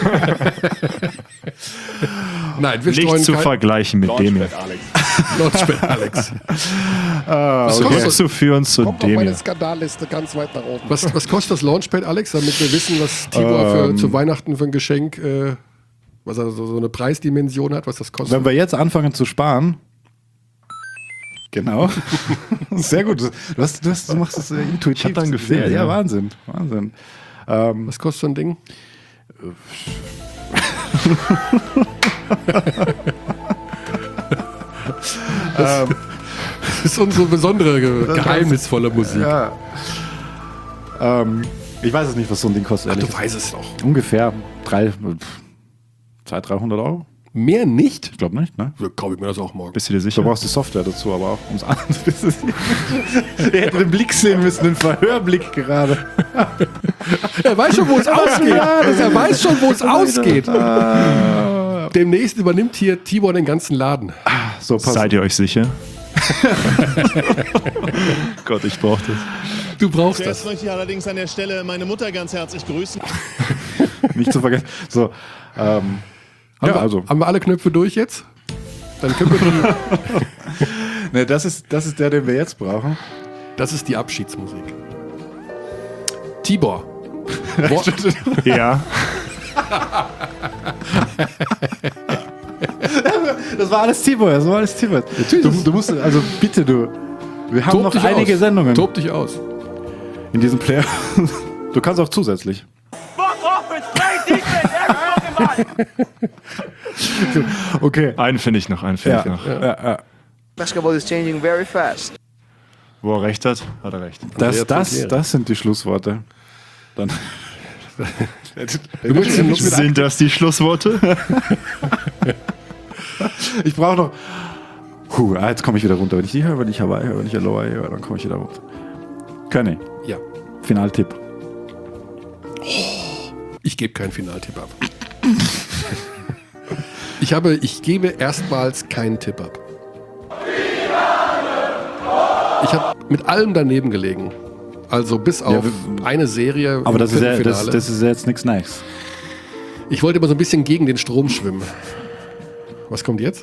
Nein, wir Nicht streuen zu kein vergleichen mit dem hier. Launchpad, Alex. Launchpad Alex. Was kostet- okay. zu führen zu Kommt auf dem meine hier. Skandalliste ganz weit nach oben. Was, was kostet das Launchpad, Alex, damit wir wissen, was Tibor für, zu Weihnachten für ein Geschenk, äh, was er so, so eine Preisdimension hat, was das kostet? Wenn wir jetzt anfangen zu sparen. Genau. Sehr gut. Du, hast, du, hast, du machst es äh, intuitiv. Ich hab da ein Gefühl, Ja, ja, ja. Wahnsinn. Wahnsinn. Ähm, Was kostet so ein Ding? das, das ist unsere besondere, ge- geheimnisvolle Musik. ja. ähm, ich weiß es nicht, was so ein Ding kostet. Ach, ehrlich du weißt es doch. gesagt. Ungefähr drei, zweihundert, dreihundert Euro. Mehr nicht? Ich glaube nicht, ne? Ja, kaufe ich mir das auch morgen. Bist du dir Du sicher? brauchst die Software dazu, aber auch ums Andere. Er hätte den Blick sehen müssen, den Verhörblick gerade. Er weiß schon, wo es ausgeht. Er weiß schon, wo es ausgeht. Demnächst übernimmt hier Tibor den ganzen Laden. So, pass Seid ihr euch sicher? Gott, ich brauch das. Du brauchst Zuerst das. möchte ich allerdings an der Stelle meine Mutter ganz herzlich grüßen. nicht zu vergessen. So, ähm, Haben, ja, wir, also. haben wir alle Knöpfe durch jetzt? Dann können wir die, Ne, das ist, das ist der, den wir jetzt brauchen. das ist die Abschiedsmusik. Tibor. Wo, Ja. Das war alles Tibor, das war alles Tibor. Du, du musst, also bitte, du. Wir haben tob noch dich einige aus. Sendungen Tob dich aus. in diesem Player. Du kannst auch zusätzlich. Fuck offense, play defense every fucking body. Okay. Einen finde ich noch, einen finde Ja, ich noch. ja, ja. Basketball is changing very fast. Wo er recht hat, hat er recht. Das, das, Karriere. das sind die Schlussworte. Dann. Du willst den Nuss mit Sind das die Schlussworte? Ich brauche noch. Puh, ah, jetzt komme ich wieder runter. Wenn ich die höre, wenn ich Hawaii höre, wenn ich Aloha höre, dann komme ich wieder runter. Könny, Ja. Finaltipp. Ich gebe keinen Finaltipp ab. Ich habe, ich gebe erstmals keinen Tipp ab. Ich habe mit allem daneben gelegen. Also bis auf wir- eine Serie. Aber im das ist, ja, das, Viertelfinale. das ist jetzt nichts Neues. Ich wollte immer so ein bisschen gegen den Strom schwimmen. Was kommt jetzt?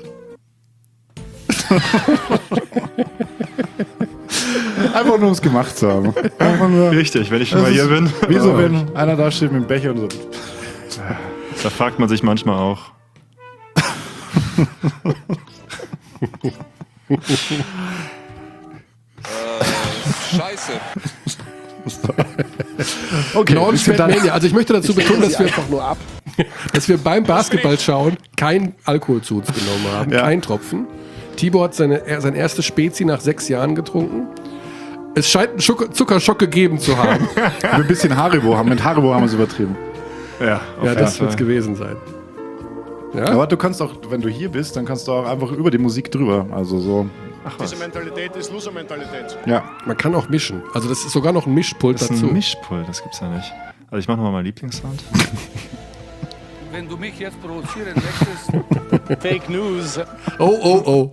Einfach nur, um es gemacht zu haben. Einfach nur. Richtig, wenn ich schon Das mal hier ist bin. Wie so, wenn einer da steht mit dem Becher und so. Da fragt man sich manchmal auch. Scheiße. Okay, Launchpad Mania. Also ich möchte dazu betonen, dass wir, einfach nur ab. dass wir beim Basketball schauen kein Alkohol zu uns genommen haben. Ja. Kein Tropfen. Tibor hat seine, er- sein erstes Spezi nach sechs Jahren getrunken. Es scheint einen Schuck, Zuckerschock gegeben zu haben. wir ein bisschen Haribo haben. Mit Haribo haben wir es übertrieben. Ja, auf Ja, das jeden wird es Fall. gewesen sein. Ja? Aber du kannst auch, wenn du hier bist, dann kannst du auch einfach über die Musik drüber. Also so. Diese Mentalität ist Loser-Mentalität. Ja. Man kann auch mischen. Also das ist sogar noch ein Mischpult Das ist dazu. ein Mischpult, das gibt's ja nicht. Also ich mache nochmal meinen Lieblingssound. Wenn du mich jetzt provozieren möchtest, Fake News. Oh, oh, oh.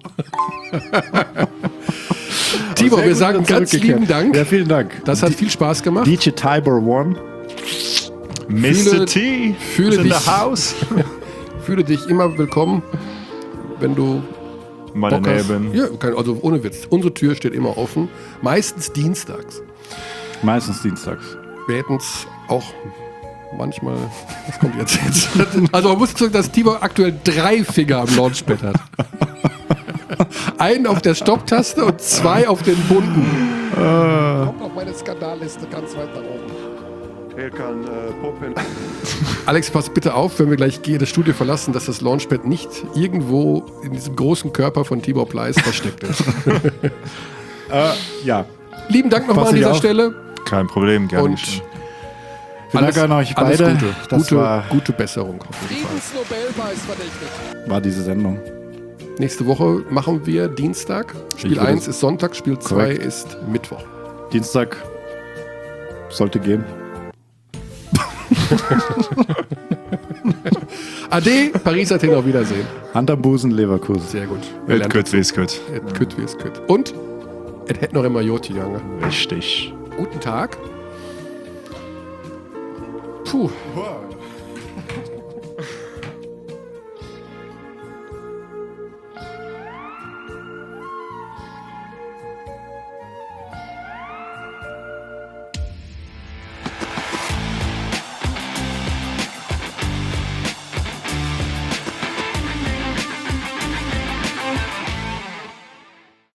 Tibor, Sehr wir gut sagen wieder ganz zurückgekehrt. lieben Dank. Ja, vielen Dank. Das hat viel Spaß gemacht. D J Tibor One. Mister T fühle is in dich- the house. Fühle dich immer willkommen, wenn du Meine Bock Nähe hast. bin. Ja, kein, also ohne Witz. Unsere Tür steht immer offen. Meistens dienstags. Meistens dienstags. Wir hätten es auch manchmal. Was kommt jetzt jetzt? Also man muss sagen, dass Tibor aktuell drei Finger am Launchpad hat. Einen auf der Stopptaste und zwei auf den bunten. Kommt auf meine Skandalliste ganz weit nach oben. Er kann äh, poppen. Alex, pass bitte auf, wenn wir gleich das Studio verlassen, dass das Launchpad nicht irgendwo in diesem großen Körper von Tibor Pleiss versteckt ist. Äh, ja. Lieben Dank nochmal Pass an dich dieser auf. Stelle. Kein Problem, gerne. Und geschehen. Vielen Dank an euch alles beide. Gute. Das Gute, war, gute Besserung auf jeden Fall. Friedensnobelpreis verdächtig. war diese Sendung. Nächste Woche machen wir Dienstag. Spiel Ich würde- eins ist Sonntag, Spiel zwei Korrekt. ist Mittwoch. Dienstag sollte gehen. Ade, Paris, Athen, auf Wiedersehen. Hand am Busen, Leverkusen. Sehr gut. Wir Et lernen gut, wie es gut. Et kütt, wie es kütt. Und, et hätt noch immer Joti, Junge. Richtig. Guten Tag. Puh. Wow.